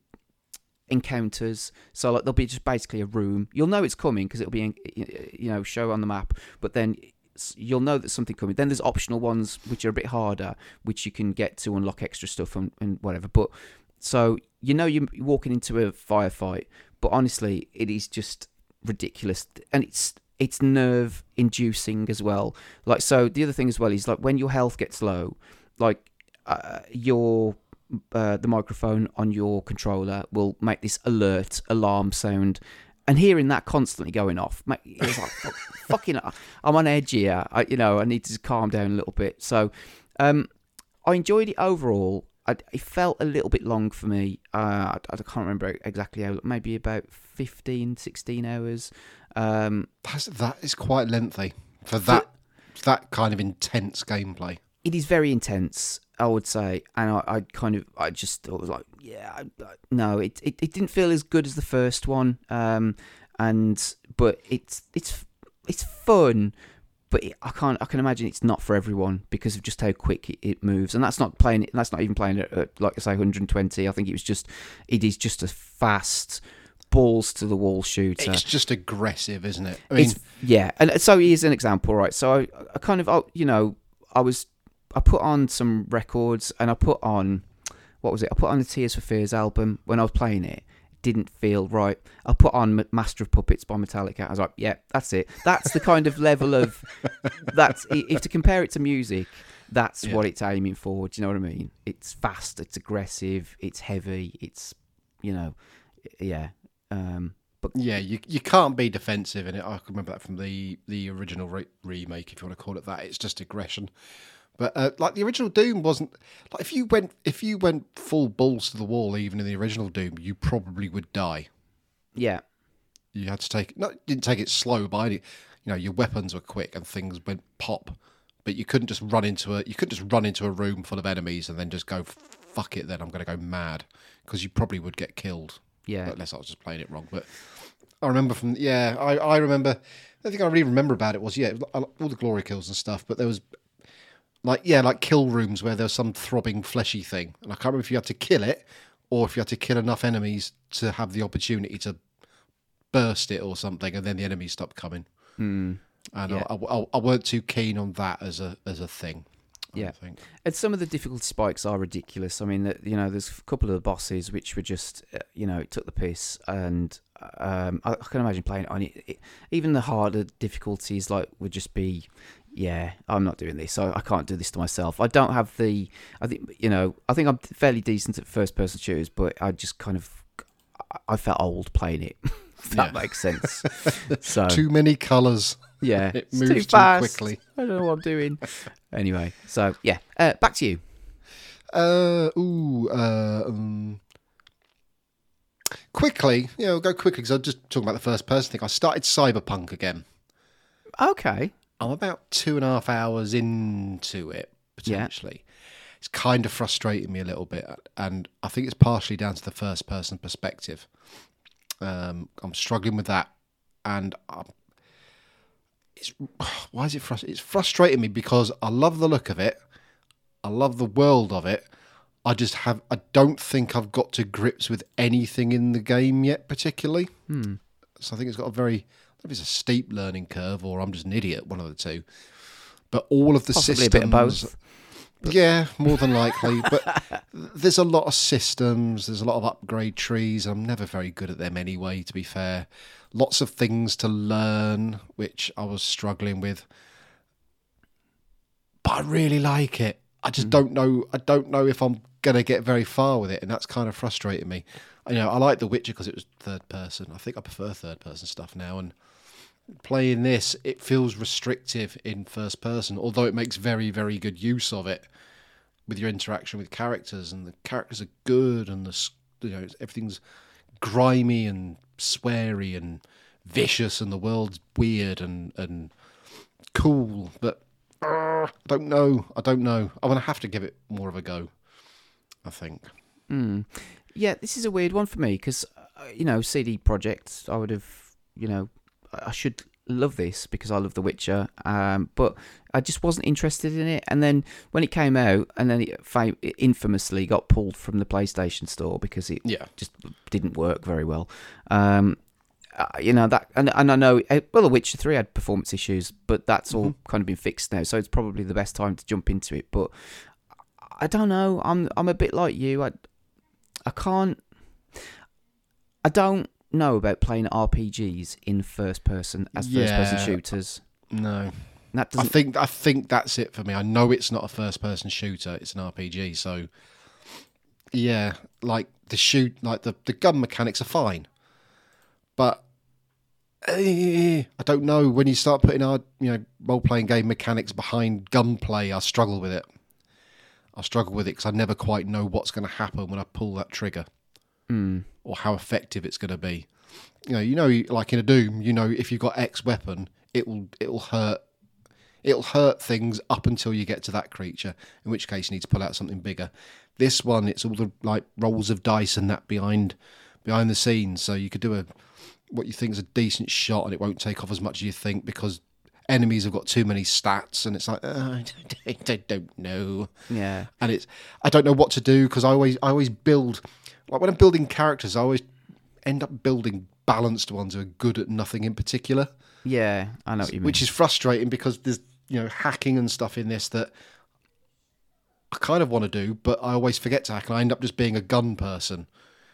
encounters, so like there'll be just basically a room. You'll know it's coming because it'll be you know show on the map, but then you'll know that something coming. Then there's optional ones which are a bit harder, which you can get to unlock extra stuff and, and whatever. But so you know you're walking into a firefight, but honestly, it is just ridiculous, and it's it's nerve inducing as well. Like so, the other thing as well is like when your health gets low, like uh, your uh, the microphone on your controller will make this alert alarm sound. And hearing that constantly going off, it's like, fucking, I'm on edge here. I, you know, I need to calm down a little bit. So, um, I enjoyed it overall. I, it felt a little bit long for me. Uh, I, I can't remember exactly how. Maybe about fifteen, sixteen hours. Um, That's, that is quite lengthy for that for, that kind of intense gameplay. It is very intense, I would say, and I, I kind of, I just thought, was like, yeah, I, I, no, it, it it didn't feel as good as the first one, um, and but it's it's it's fun, but it, I can't, I can imagine it's not for everyone because of just how quick it, it moves, and that's not playing it, that's not even playing it at, like I say, one hundred twenty. I think it was just, it is just a fast, balls to the wall shooter. It's just aggressive, isn't it? I mean, it's, yeah, and so here's an example, right? So I, I kind of, I, you know, I was. I put on some records and I put on, what was it? I put on the Tears for Fears album when I was playing it. didn't feel right. I put on M- Master of Puppets by Metallica. I was like, yeah, that's it. That's the kind of level of that's if to compare it to music, that's Yeah. what it's aiming for. Do you know what I mean? It's fast, it's aggressive, it's heavy, it's you know, yeah. Um, but Yeah, you you can't be defensive in it. I can remember that from the the original re- remake, if you want to call it that. It's just aggression. But uh, like the original Doom wasn't like if you went if you went full balls to the wall, even in the original Doom, you probably would die. yeah, You had to take no, didn't take it slow by any, you know, your weapons were quick and things went pop, but you couldn't just run into a you couldn't just run into a room full of enemies and then just go fuck it. Then I'm going to go mad because you probably would get killed. yeah. Unless I was just playing it wrong, but I remember from yeah, I I remember. The thing I really remember about it was yeah, it was all the glory kills and stuff, but there was. Like, yeah, like kill rooms where there's some throbbing fleshy thing. And I can't remember if you had to kill it or if you had to kill enough enemies to have the opportunity to burst it or something, and then the enemies stopped coming. Mm, And yeah. I, I, I weren't too keen on that as a as a thing. I Yeah. don't think. And some of the difficulty spikes are ridiculous. I mean, that you know, there's a couple of the bosses which were just, uh, you know, it took the piss, and um, I, I can imagine playing it on it, it. Even the harder difficulties, like, would just be, yeah, I'm not doing this. I, I can't do this to myself. I don't have the. I think you know. I think I'm fairly decent at first-person shooters, but I just kind of, I felt old playing it. If that Yeah. makes sense. So Too many colours. yeah, It it's moves too too fast. quickly. I don't know what I'm doing. Anyway, so yeah, uh, back to you. Uh, ooh, uh, um, quickly, you know, go quickly because I'm just talking about the first person thing. I started Cyberpunk again. Okay. I'm about two and a half hours into it, potentially. It's kind of frustrating me a little bit, and I think it's partially down to the first person perspective. Um, I'm struggling with that, and I'm, it's why is it frustrating? It's frustrating me because I love the look of it, I love the world of it. I just have, I don't think I've got to grips with anything in the game yet, particularly. Hmm. So I think it's got a very, I don't know if it's a steep learning curve or I'm just an idiot, one of the two. But all of the Possibly systems, a bit of both. yeah, more than likely. But there's a lot of systems, there's a lot of upgrade trees. I'm never very good at them anyway, to be fair. Lots of things to learn, which I was struggling with. But I really like it. I just Mm. don't know. I don't know if I'm gonna get very far with it, and that's kind of frustrating me. You know, I like The Witcher because it was third person. I think I prefer third person stuff now, and playing this, it feels restrictive in first person, although it makes very, very good use of it with your interaction with characters, and the characters are good, and the you know everything's grimy and sweary and vicious, and the world's weird and and cool. But uh, I don't know. I don't know. I'm gonna have to give it more of a go, I think. Mm. Yeah, this is a weird one for me because, uh, you know, C D Projekt, I would have, you know, I should love this because I love The Witcher, um, but I just wasn't interested in it. And then when it came out, and then it, fam- it infamously got pulled from the PlayStation Store because it Yeah. just didn't work very well. Um, uh, you know that, and, and I know, uh, well, The Witcher three had performance issues, but that's all Mm-hmm. kind of been fixed now, so it's probably the best time to jump into it. But I don't know. I'm I'm a bit like you. I I can't. I don't know about playing R P Gs in first person as first person Yeah. shooters. No. That I doesn't. think I think that's it for me. I know it's not a first person shooter, it's an R P G, so yeah, like the shoot like the, the gun mechanics are fine. But eh, I don't know, when you start putting our you know role playing game mechanics behind gunplay, I struggle with it. I struggle with it because I never quite know what's going to happen when I pull that trigger, Mm, or how effective it's going to be. You know, you know, like in a Doom, you know, if you've got X weapon, it will it will hurt. It'll hurt things up until you get to that creature, in which case you need to pull out something bigger. This one, it's all the like rolls of dice and that behind behind the scenes, so you could do a what you think is a decent shot, and it won't take off as much as you think because enemies have got too many stats, and it's like uh, I, don't, I don't know. yeah. And it's I don't know what to do because I always I always build like when I'm building characters, I always end up building balanced ones who are good at nothing in particular, Yeah, I know what you mean. which is frustrating because there's you know hacking and stuff in this that I kind of want to do, but I always forget to hack, and I end up just being a gun person.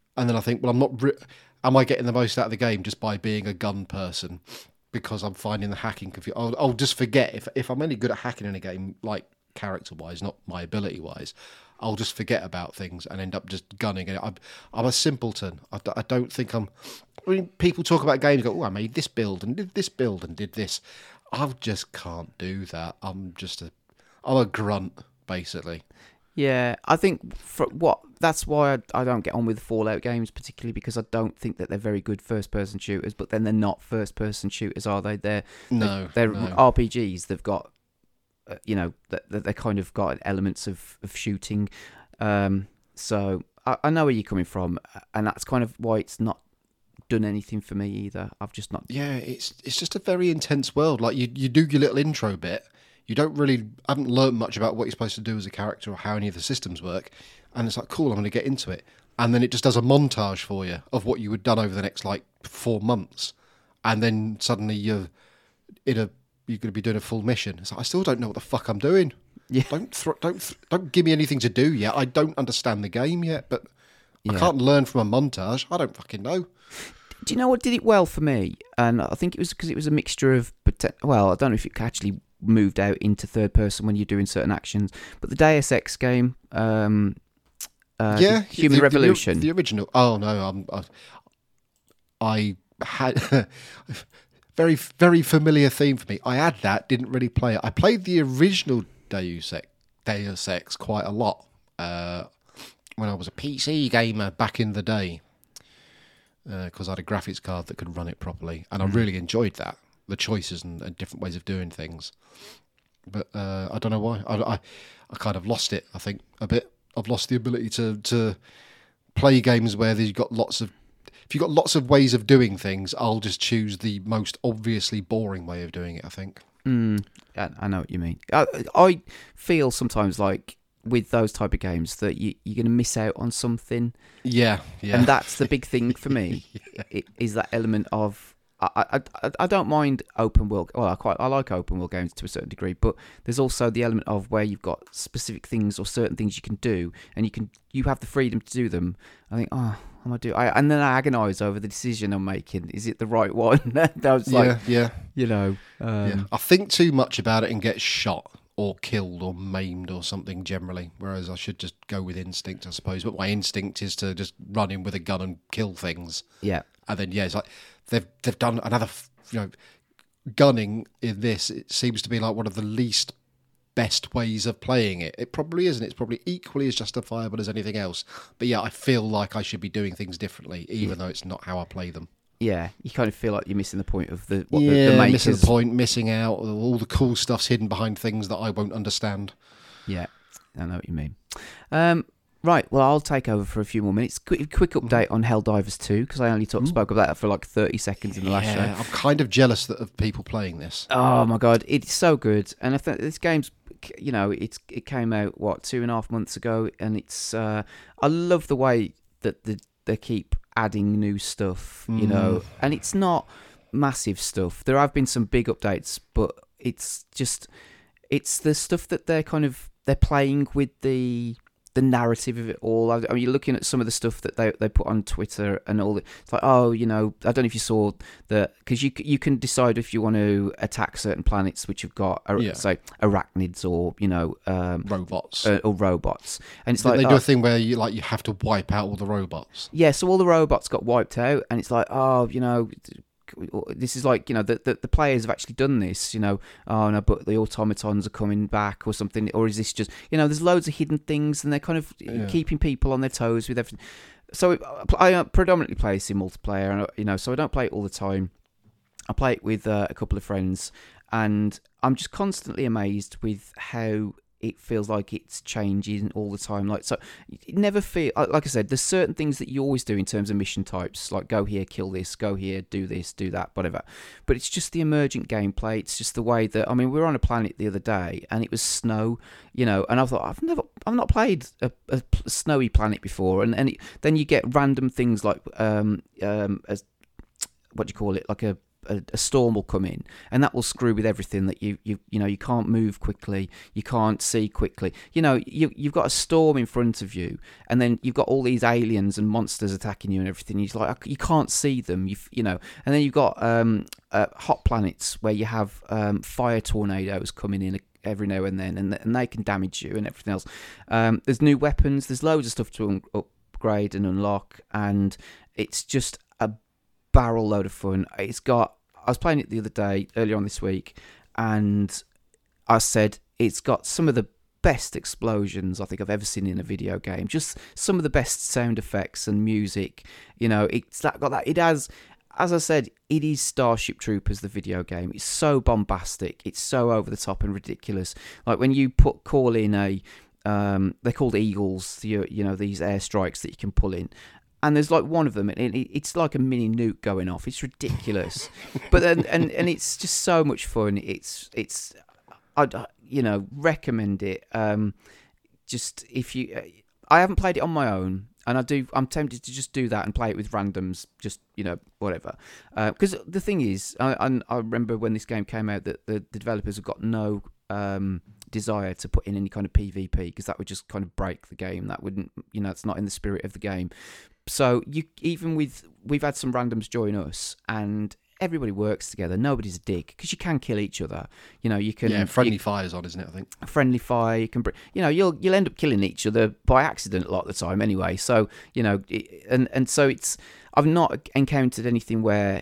and then I think, well, I'm not. Re- am I getting the most out of the game just by being a gun person? Because I'm finding the hacking confusing. I'll, I'll just forget if if I'm only good at hacking in a game, like character wise, not my ability wise. I'll just forget about things and end up just gunning it. I'm, I'm a simpleton. I, I don't think I'm. I mean, people talk about games. Go, oh, I made this build and did this build and did this. I just can't do that. I'm just a. I'm a grunt, basically. Yeah, I think for what that's why I, I don't get on with Fallout games particularly, because I don't think that they're very good first-person shooters. But then they're not first-person shooters, are they? They're no, they're, no. R P Gs. They've got, uh, you know, that they, they kind of got elements of of shooting. Um, so I, I know where you're coming from, and that's kind of why it's not done anything for me either. I've just not. Yeah, it's it's just a very intense world. Like you, you do your little intro bit. You don't really, haven't learned much about what you're supposed to do as a character or how any of the systems work. And it's like, cool, I'm going to get into it. And then it just does a montage for you of what you had done over the next, like, four months. And then suddenly you're in a, you're going to be doing a full mission. It's like, I still don't know what the fuck I'm doing. Yeah. Don't, th- don't, th- don't give me anything to do yet. I don't understand the game yet, but Yeah. I can't learn from a montage. I don't fucking know. Do you know what did it well for me? And I think it was because it was a mixture of, well, I don't know if it actually moved out into third person when you're doing certain actions, but the Deus Ex game, um, uh, yeah, Human the, Revolution, the, the original. Oh no, I'm, I, I had very very familiar theme for me. I had that, didn't really play it. I played the original Deus Ex, Deus Ex quite a lot uh, when I was a P C gamer back in the day, because uh, I had a graphics card that could run it properly, and mm. I really enjoyed that. The choices and, and different ways of doing things, but uh, I don't know why. I, I I kind of lost it. I think a bit. I've lost the ability to to play games where you've got lots of. If you've got lots of ways of doing things, I'll just choose the most obviously boring way of doing it. I think. Mm, I, I know what you mean. I, I feel sometimes like with those type of games that you, you're going to miss out on something. Yeah, yeah. And that's the big thing for me. yeah. it, is that element of. I, I I don't mind open world. Well, I quite I like open world games to a certain degree, but there's also the element of where you've got specific things or certain things you can do, and you can you have the freedom to do them. I think, oh, am I do? I and then I agonise over the decision I'm making. Is it the right one? I was like, yeah, yeah. You know, um, yeah. I think too much about it and get shot or killed or maimed or something generally. Whereas I should just go with instinct, I suppose. But my instinct is to just run in with a gun and kill things. Yeah. And then yeah, it's like they've they've done another, you know, gunning in this. It seems to be like one of the least best ways of playing it. It probably isn't. It's probably equally as justifiable as anything else. But yeah, I feel like I should be doing things differently, even yeah. though it's not how I play them. Yeah, you kind of feel like you're missing the point of the what yeah, the, the makers. missing the point, missing out. All the cool stuff's hidden behind things that I won't understand. Yeah, I know what you mean. Um, right, well, I'll take over for a few more minutes. Quick, quick update on Helldivers two, because I only talk, spoke about that for like thirty seconds in the last yeah, show. I'm kind of jealous that of people playing this. Oh my god, it's so good, and I think this game's, you know, it's it came out what two and a half months ago, and it's uh, I love the way that the, they keep adding new stuff, you mm. know, and it's not massive stuff. There have been some big updates, but it's just it's the stuff that they're kind of they're playing with the the narrative of it all. I mean, you're looking at some of the stuff that they they put on Twitter and all. It's like, oh, you know, I don't know if you saw the because you you can decide if you want to attack certain planets which have got yeah. say arachnids or you know um, robots uh, or robots, and it's they, like they do oh, a thing where you like you have to wipe out all the robots. Yeah, so all the robots got wiped out, and it's like, oh, you know. This is like, you know, the, the the players have actually done this, you know, oh no, but the automatons are coming back or something, or is this just, you know, there's loads of hidden things and they're kind of yeah. keeping people on their toes with everything. So I predominantly play this in multiplayer, you know, so I don't play it all the time. I play it with uh, a couple of friends, and I'm just constantly amazed with how it feels like it's changing all the time. Like, so it never feel like I said, there's certain things that you always do in terms of mission types, like go here, kill this, go here, do this, do that, whatever. But it's just the emergent gameplay. It's just the way that, I mean, we were on a planet the other day and it was snow, you know, and I thought, I've never, I've not played a, a snowy planet before. And, and it, then you get random things like, um, um, as, what do you call it? Like a, a, a storm will come in, and that will screw with everything. That you you you know you can't move quickly, you can't see quickly. You know you you've got a storm in front of you, and then you've got all these aliens and monsters attacking you and everything. You're like you can't see them. You you know, and then you've got um, uh, hot planets where you have um, fire tornadoes coming in every now and then, and and they can damage you and everything else. Um, there's new weapons. There's loads of stuff to un- upgrade and unlock, and it's just a barrel load of fun. It's got. I was playing it the other day, earlier on this week, and I said it's got some of the best explosions I think I've ever seen in a video game. Just some of the best sound effects and music. You know, it's that got that. It has, as I said, it is Starship Troopers, the video game. It's so bombastic. It's so over the top and ridiculous. Like when you put call in a, um, they're called Eagles. You, you know, these airstrikes that you can pull in. And there's like one of them, and it, it's like a mini nuke going off. It's ridiculous, but then and, and it's just so much fun. It's it's, I'd you know recommend it. Um, just if you, I haven't played it on my own, and I do. I'm tempted to just do that and play it with randoms. Just you know whatever. Because uh, the thing is, I, I I remember when this game came out that the, the developers have got no um desire to put in any kind of PvP because that would just kind of break the game. That wouldn't you know it's not in the spirit of the game. So you even with we've had some randoms join us, and everybody works together. Nobody's a dick because you can kill each other. You know, you can. Yeah, friendly you, fire's on, isn't it? I think friendly fire. You can, you know, you'll you'll end up killing each other by accident a lot of the time anyway. So you know, and and so it's I've not encountered anything where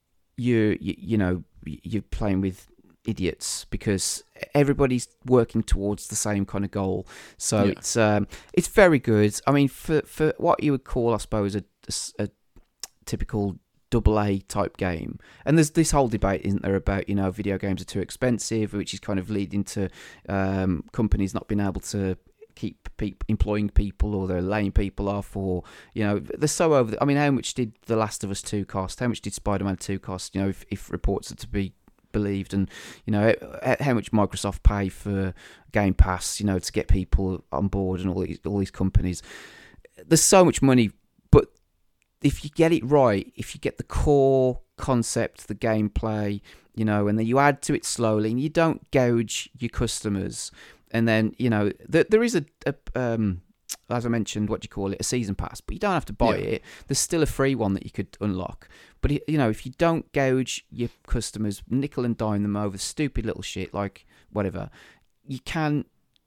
you you, you know you're playing with idiots because everybody's working towards the same kind of goal. So yeah. it's um, it's very good. I mean, for for what you would call, I suppose, a, a, a typical double A type game. And there's this whole debate, isn't there, about you know video games are too expensive, which is kind of leading to um, companies not being able to keep pe- employing people, or they're laying people off, or you know they're so over. The, I mean, how much did The Last of Us two cost? How much did Spider-Man two cost? You know, if, if reports are to be believed, and you know how much Microsoft pay for Game Pass, you know, to get people on board, and all these all these companies. There's so much money, but if you get it right, if you get the core concept, the gameplay, you know, and then you add to it slowly, and you don't gouge your customers, and then you know there there is a, a um. as I mentioned, what do you call it, a season pass, but you don't have to buy yeah. it. There's still a free one that you could unlock. But, you know, if you don't gouge your customers, nickel and dime them over stupid little shit like whatever, you can...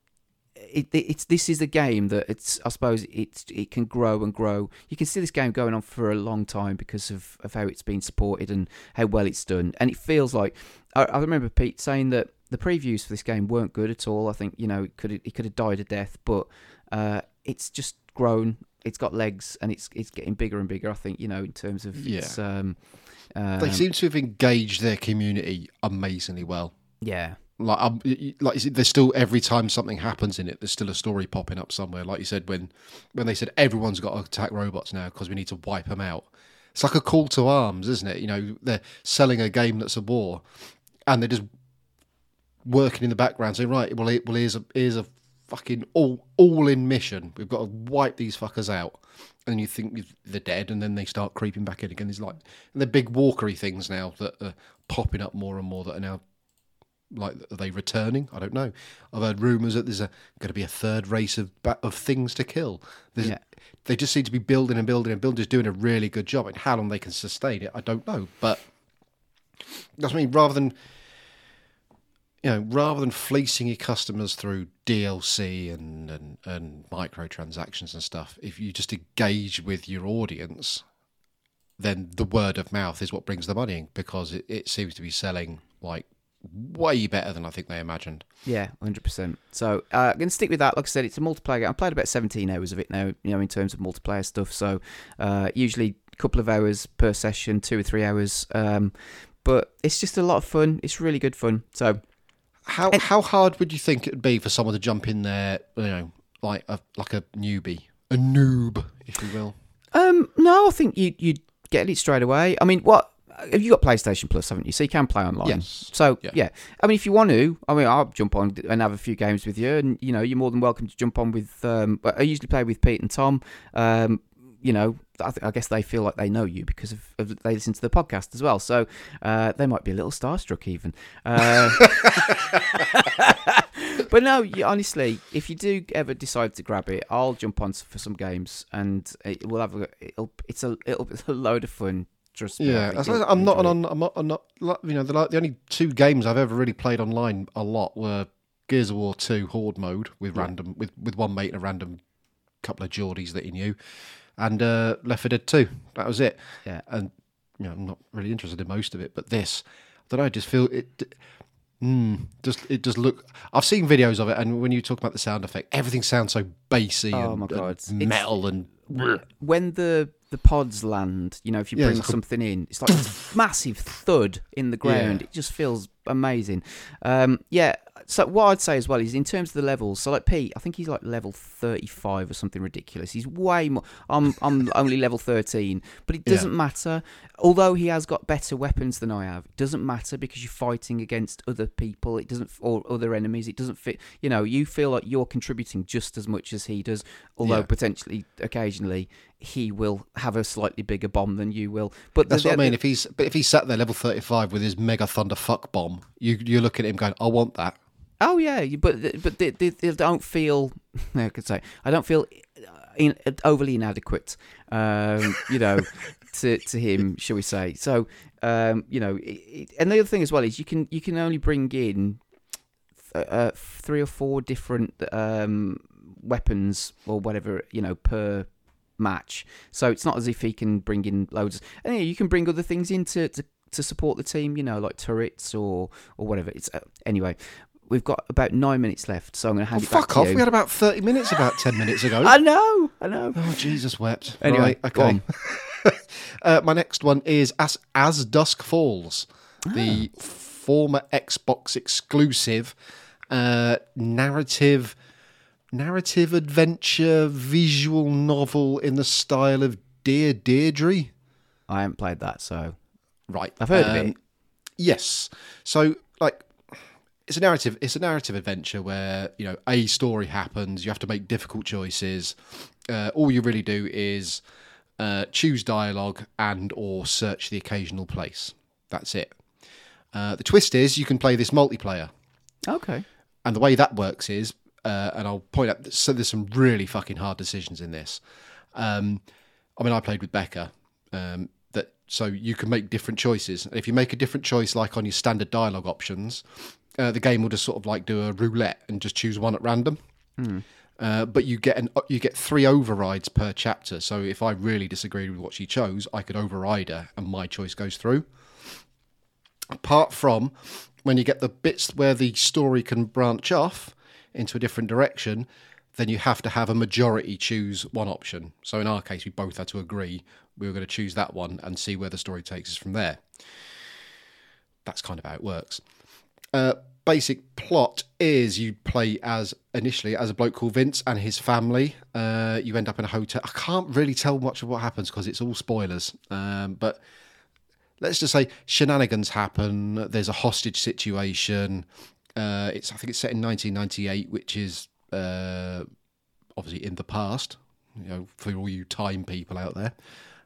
It, it, it's This is a game that, it's I suppose, it's, it can grow and grow. You can see this game going on for a long time because of, of how it's been supported and how well it's done. And it feels like... I, I remember Pete saying that the previews for this game weren't good at all. I think, you know, it could it could have died a death, but... Uh, it's just grown. It's got legs, and it's it's getting bigger and bigger. I think you know in terms of yeah. its, um, um, they seem to have engaged their community amazingly well. Yeah, like um, like there's still every time something happens in it, there's still a story popping up somewhere. Like you said, when when they said everyone's got to attack robots now because we need to wipe them out. It's like a call to arms, isn't it? You know, they're selling a game that's a war, and they're just working in the background saying, right, well, well here's a here's a fucking all all in mission. We've got to wipe these fuckers out, and then you think they're dead, and then they start creeping back in again. There's like and they're big walkery things now that are popping up more and more that are now like are they returning? I don't know. I've heard rumours that there's a going to be a third race of of things to kill. There's, yeah. They just seem to be building and building and building, just doing a really good job. And how long they can sustain it, I don't know. But that's what I mean. Rather than You know, rather than fleecing your customers through D L C and, and, and microtransactions and stuff, if you just engage with your audience, then the word of mouth is what brings the money in, because it, it seems to be selling like way better than I think they imagined. Yeah, one hundred percent. So uh, I'm going to stick with that. Like I said, it's a multiplayer game. I've played about seventeen hours of it now, you know, in terms of multiplayer stuff. So uh, usually a couple of hours per session, two or three hours. Um, but it's just a lot of fun. It's really good fun. So... How and, how hard would you think it would be for someone to jump in there, you know, like a like a newbie, a noob, if you will? Um, no, I think you you'd get it straight away. I mean, what have you got PlayStation Plus, haven't you? So you can play online. Yes. So yeah. yeah, I mean, if you want to, I mean, I'll jump on and have a few games with you, and you know, you're more than welcome to jump on with. Um, I usually play with Pete and Tom. Um, you know, I, th- I guess they feel like they know you because of, of they listen to the podcast as well. So uh, they might be a little starstruck even. Uh, but no, you, honestly, if you do ever decide to grab it, I'll jump on for some games, and it, we'll have a. It'll, it's a it'll be a load of fun. Trust me. Yeah, I'm not on. I'm not. I'm not. You know, the, the only two games I've ever really played online a lot were Gears of War two Horde mode with random yeah. with with one mate and a random couple of Geordies that he knew, and uh, Left four Dead two. That was it. Yeah, and you know, I'm not really interested in most of it, but this, I don't know. I just feel it. Mm, just it does look. I've seen videos of it, and when you talk about the sound effect, everything sounds so bassy oh and, my God. and metal and. When the the pods land, you know, if you Yeah, bring it's like a- something in, it's like this massive thud in the ground. Yeah. It just feels amazing. Um, yeah. So what I'd say as well is in terms of the levels. So like Pete, I think he's like level thirty-five or something ridiculous. He's way more. I'm I'm only level thirteen, but it doesn't Yeah. matter. Although he has got better weapons than I have, it doesn't matter because you're fighting against other people. It doesn't or other enemies. It doesn't fit. You know, you feel like you're contributing just as much as he does. Although Yeah. potentially, occasionally, he will have a slightly bigger bomb than you will. But That's the, what I mean. If he's but if he's sat there level thirty-five with his mega thunder fuck bomb, you you look at him going, I want that. Oh yeah, you- but but they, they, they don't feel. I could say I don't feel in, overly inadequate. Um, you know, to to him, shall we say? So um, you know, it, it, and the other thing as well is you can you can only bring in uh, three or four different um, weapons or whatever, you know, per match. So it's not as if he can bring in loads. And yeah, you can bring other things in to, to, to support the team, you know, like turrets or or whatever. It's uh, anyway. We've got about nine minutes left, so I'm going to hand Oh, it back fuck to off. you. We had about thirty minutes about ten minutes ago. I know, I know. Oh, Jesus wept. Anyway, right, go okay. on. uh, my next one is As, As Dusk Falls, the former Xbox exclusive uh, narrative narrative adventure visual novel in the style of Dear Deirdre. I haven't played that, so Right. I've heard um, of it. Yes. So, like, it's a narrative. It's a narrative adventure where you know a story happens. You have to make difficult choices. Uh, all you really do is uh, choose dialogue and or search the occasional place. That's it. Uh, the twist is you can play this multiplayer, Okay. and the way that works is, uh, and I'll point out. So there's some really fucking hard decisions in this. Um, I mean, I played with Becca. Um, that so you can make different choices. If you make a different choice, like on your standard dialogue options. Uh, the game will just sort of like do a roulette and just choose one at random. Hmm. Uh, but you get an you get three overrides per chapter. So if I really disagreed with what she chose, I could override her, and my choice goes through. Apart from when you get the bits where the story can branch off into a different direction, then you have to have a majority choose one option. So in our case, we both had to agree we were going to choose that one and see where the story takes us from there. That's kind of how it works. Uh, basic plot is you play as initially as a bloke called Vince and his family. Uh, you end up in a hotel. I can't really tell much of what happens because it's all spoilers. Um, but let's just say shenanigans happen. There's a hostage situation. Uh, it's I think it's set in nineteen ninety-eight, which is uh, obviously in the past. You know, for all you time people out there.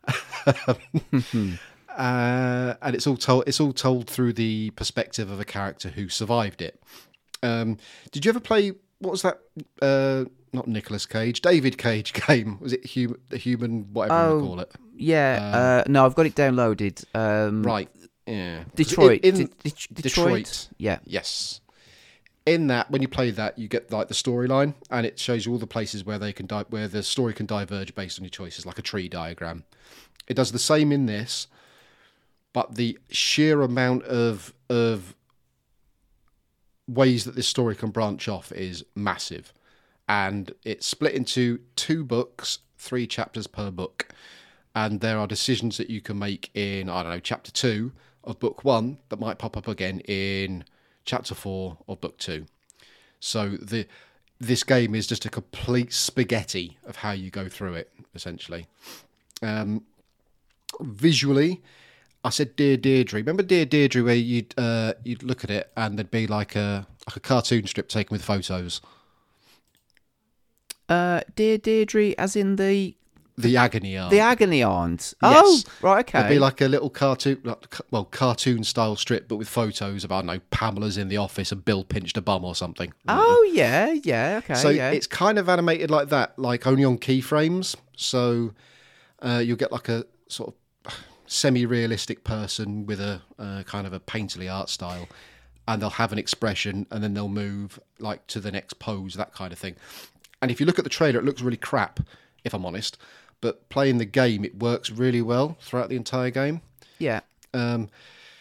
Uh, and it's all told. It's all told through the perspective of a character who survived it. Um, did you ever play? What was that? Uh, not Nicolas Cage, David Cage game. Was it human? The human, whatever you Oh, want to call it. Yeah. Uh, no, I've got it downloaded. Um, Right. Yeah. Detroit. In, in Di- Di- Detroit. Detroit. Yeah. Yes. In that, when you play that, you get like the storyline, and it shows you all the places where they can di- where the story can diverge based on your choices, like a tree diagram. It does the same in this. But the sheer amount of of ways that this story can branch off is massive. And it's split into two books, three chapters per book. And there are decisions that you can make in, I don't know, chapter two of book one that might pop up again in chapter four of book two. So the this game is just a complete spaghetti of how you go through it, essentially. Um, visually... I said Dear Deirdre. Remember Dear Deirdre, where you'd uh, you'd look at it and there'd be like a like a cartoon strip taken with photos. Uh, Dear Deirdre, as in the The Agony Aunt. The Agony Aunt. Yes. Oh, right, okay. It'd be like a little cartoon, like, well, cartoon style strip, but with photos of, I don't know, Pamela's in the office and Bill pinched a bum or something. Oh, yeah, yeah, okay. So yeah. it's kind of animated like that, like only on keyframes. So uh, you'll get like a sort of semi-realistic person with a uh, kind of a painterly art style, and they'll have an expression, and then they'll move like to the next pose, that kind of thing. And if you look at the trailer, it looks really crap, if I'm honest. But playing the game, it works really well throughout the entire game. Yeah. Um,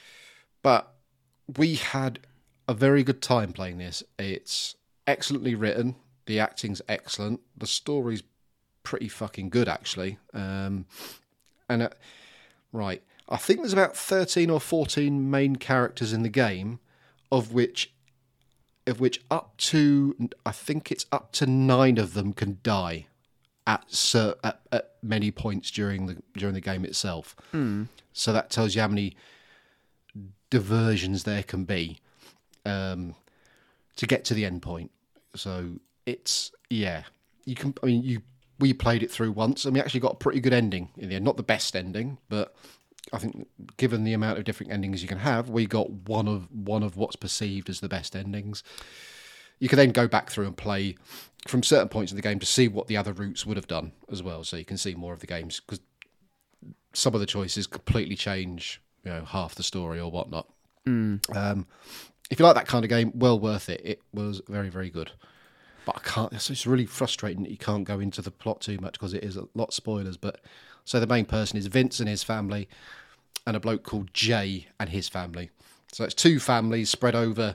but we had a very good time playing this. It's excellently written. The acting's excellent. The story's pretty fucking good, actually. Um, and uh, right, I think there's about thirteen or fourteen main characters in the game, of which, of which up to I think it's up to nine of them can die. At, uh, at at many points during the during the game itself, mm. so that tells you how many diversions there can be um, to get to the end point. So it's yeah, you can. I mean, you we played it through once, and we actually got a pretty good ending in the end. Not the best ending, but I think given the amount of different endings you can have, we got one of one of what's perceived as the best endings. You can then go back through and play from certain points in the game to see what the other routes would have done as well, so you can see more of the games, because some of the choices completely change, you know, half the story or whatnot. Mm. Um, if you like that kind of game, well worth it. It was very, very good. But I can't. It's, it's really frustrating that you can't go into the plot too much because it is a lot of spoilers. But so the main person is Vince and his family, and a bloke called Jay and his family. So it's two families spread over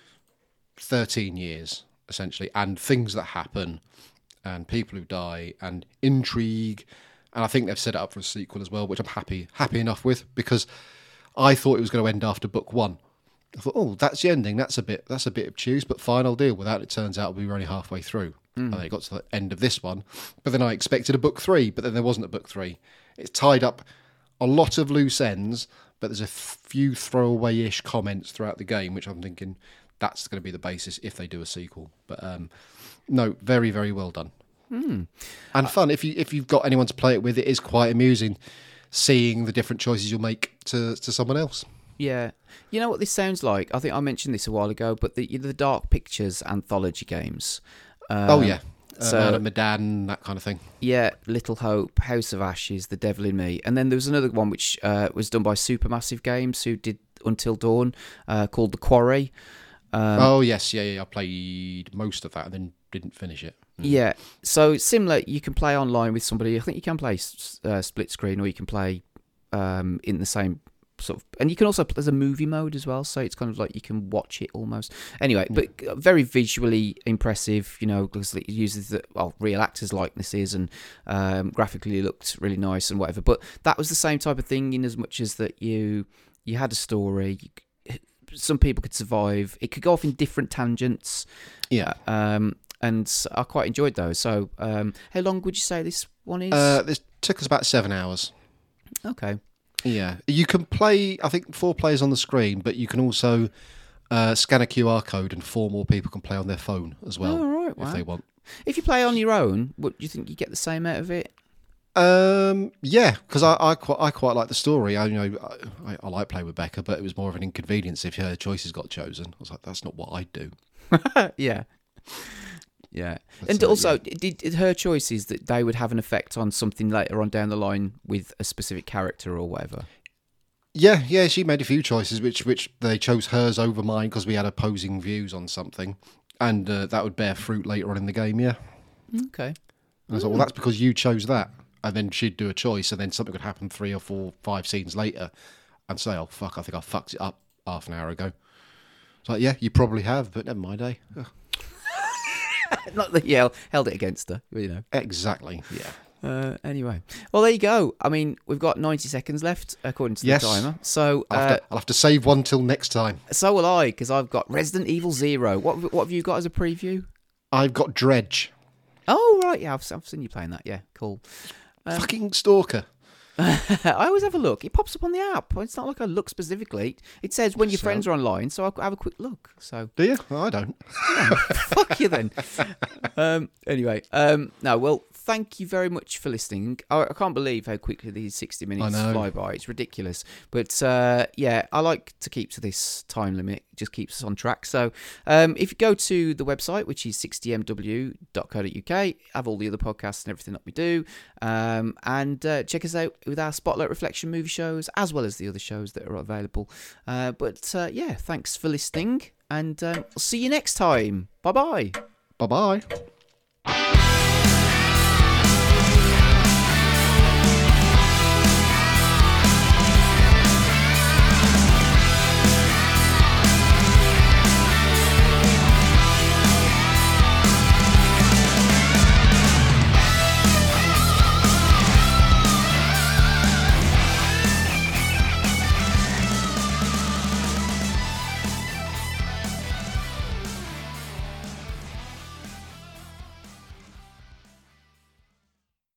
thirteen years, essentially, and things that happen, and people who die, and intrigue. And I think they've set it up for a sequel as well, which I'm happy happy enough with, because I thought it was going to end after book one. I thought, oh, that's the ending. That's a bit that's a bit obtuse, but fine, I'll deal with that. It turns out we were only halfway through. Mm. And then it got to the end of this one. But then I expected a book three, but then there wasn't a book three. It's tied up a lot of loose ends, but there's a few throwaway-ish comments throughout the game, which I'm thinking that's going to be the basis if they do a sequel. But um, no, very, very well done. Mm. And fun. If, you, if you've got anyone to play it with, it is quite amusing seeing the different choices you'll make to, to someone else. Yeah. You know what this sounds like? I think I mentioned this a while ago, but the the Dark Pictures anthology games. Um, oh, yeah. Uh, so, Man of Medan, that kind of thing. Yeah, Little Hope, House of Ashes, The Devil in Me. And then there was another one which uh, was done by Supermassive Games, who did Until Dawn, uh, called The Quarry. Um, oh, yes. Yeah, yeah. I played most of that and then didn't finish it. Mm. Yeah. So similar, you can play online with somebody. I think you can play uh, split screen, or you can play um, in the same sort of, and you can also, there's a movie mode as well, so it's kind of like you can watch it almost. Anyway, but very visually impressive, you know, because it uses the, well, real actors' likenesses, and um, graphically looked really nice and whatever. But that was the same type of thing, in as much as that you you had a story. You, some people could survive. It could go off in different tangents. Yeah. Um, and I quite enjoyed those. So, um, how long would you say this one is? Uh, this took us about seven hours. Okay. Yeah, you can play, I think, four players on the screen, but you can also uh, scan a Q R code and four more people can play on their phone as well, oh, right, wow. if they want. If you play on your own, what do you think you get the same out of it? Um, yeah, because I, I quite I quite like the story. I you know I, I like playing with Becca, but it was more of an inconvenience if her choices got chosen. I was like, that's not what I'd do. yeah. Yeah, That's and it, also, yeah. did, did her choices that they would have an effect on something later on down the line with a specific character or whatever? Yeah, yeah, she made a few choices, which which they chose hers over mine because we had opposing views on something, and uh, that would bear fruit later on in the game. Yeah. Okay. And I was like, well, that's because you chose that, and then she'd do a choice, and then something would happen three or four, five scenes later, and say, oh fuck, I think I fucked it up half an hour ago. It's like, yeah, you probably have, but never mind, eh? Ugh. Not that you held it against her, you know. Exactly, yeah. Uh, anyway, well, there you go. I mean, we've got ninety seconds left according to the Yes. timer. So, I'll have, uh, to, I'll have to save one till next time. so will I, because I've got Resident Evil Zero. What what have you got as a preview? I've got Dredge. Oh right, yeah, I've, I've seen you playing that. Yeah, cool. Um, Fucking stalker. I always have a look. It pops up on the app. It's not like I look specifically. It says when your So- friends are online, so I'll have a quick look. So Do you? Oh, I don't. fuck you then. Um, anyway, um, no, well, thank you very much for listening. I, I can't believe how quickly these sixty minutes fly by. It's ridiculous. But uh, yeah, I like to keep to this time limit. It just keeps us on track. So um, if you go to the website, which is sixty m w dot co dot u k, have all the other podcasts and everything that we do. Um, and uh, check us out with our Spotlight Reflection movie shows, as well as the other shows that are available. Uh, but uh, yeah, thanks for listening. And um, I'll see you next time. Bye-bye. Bye-bye.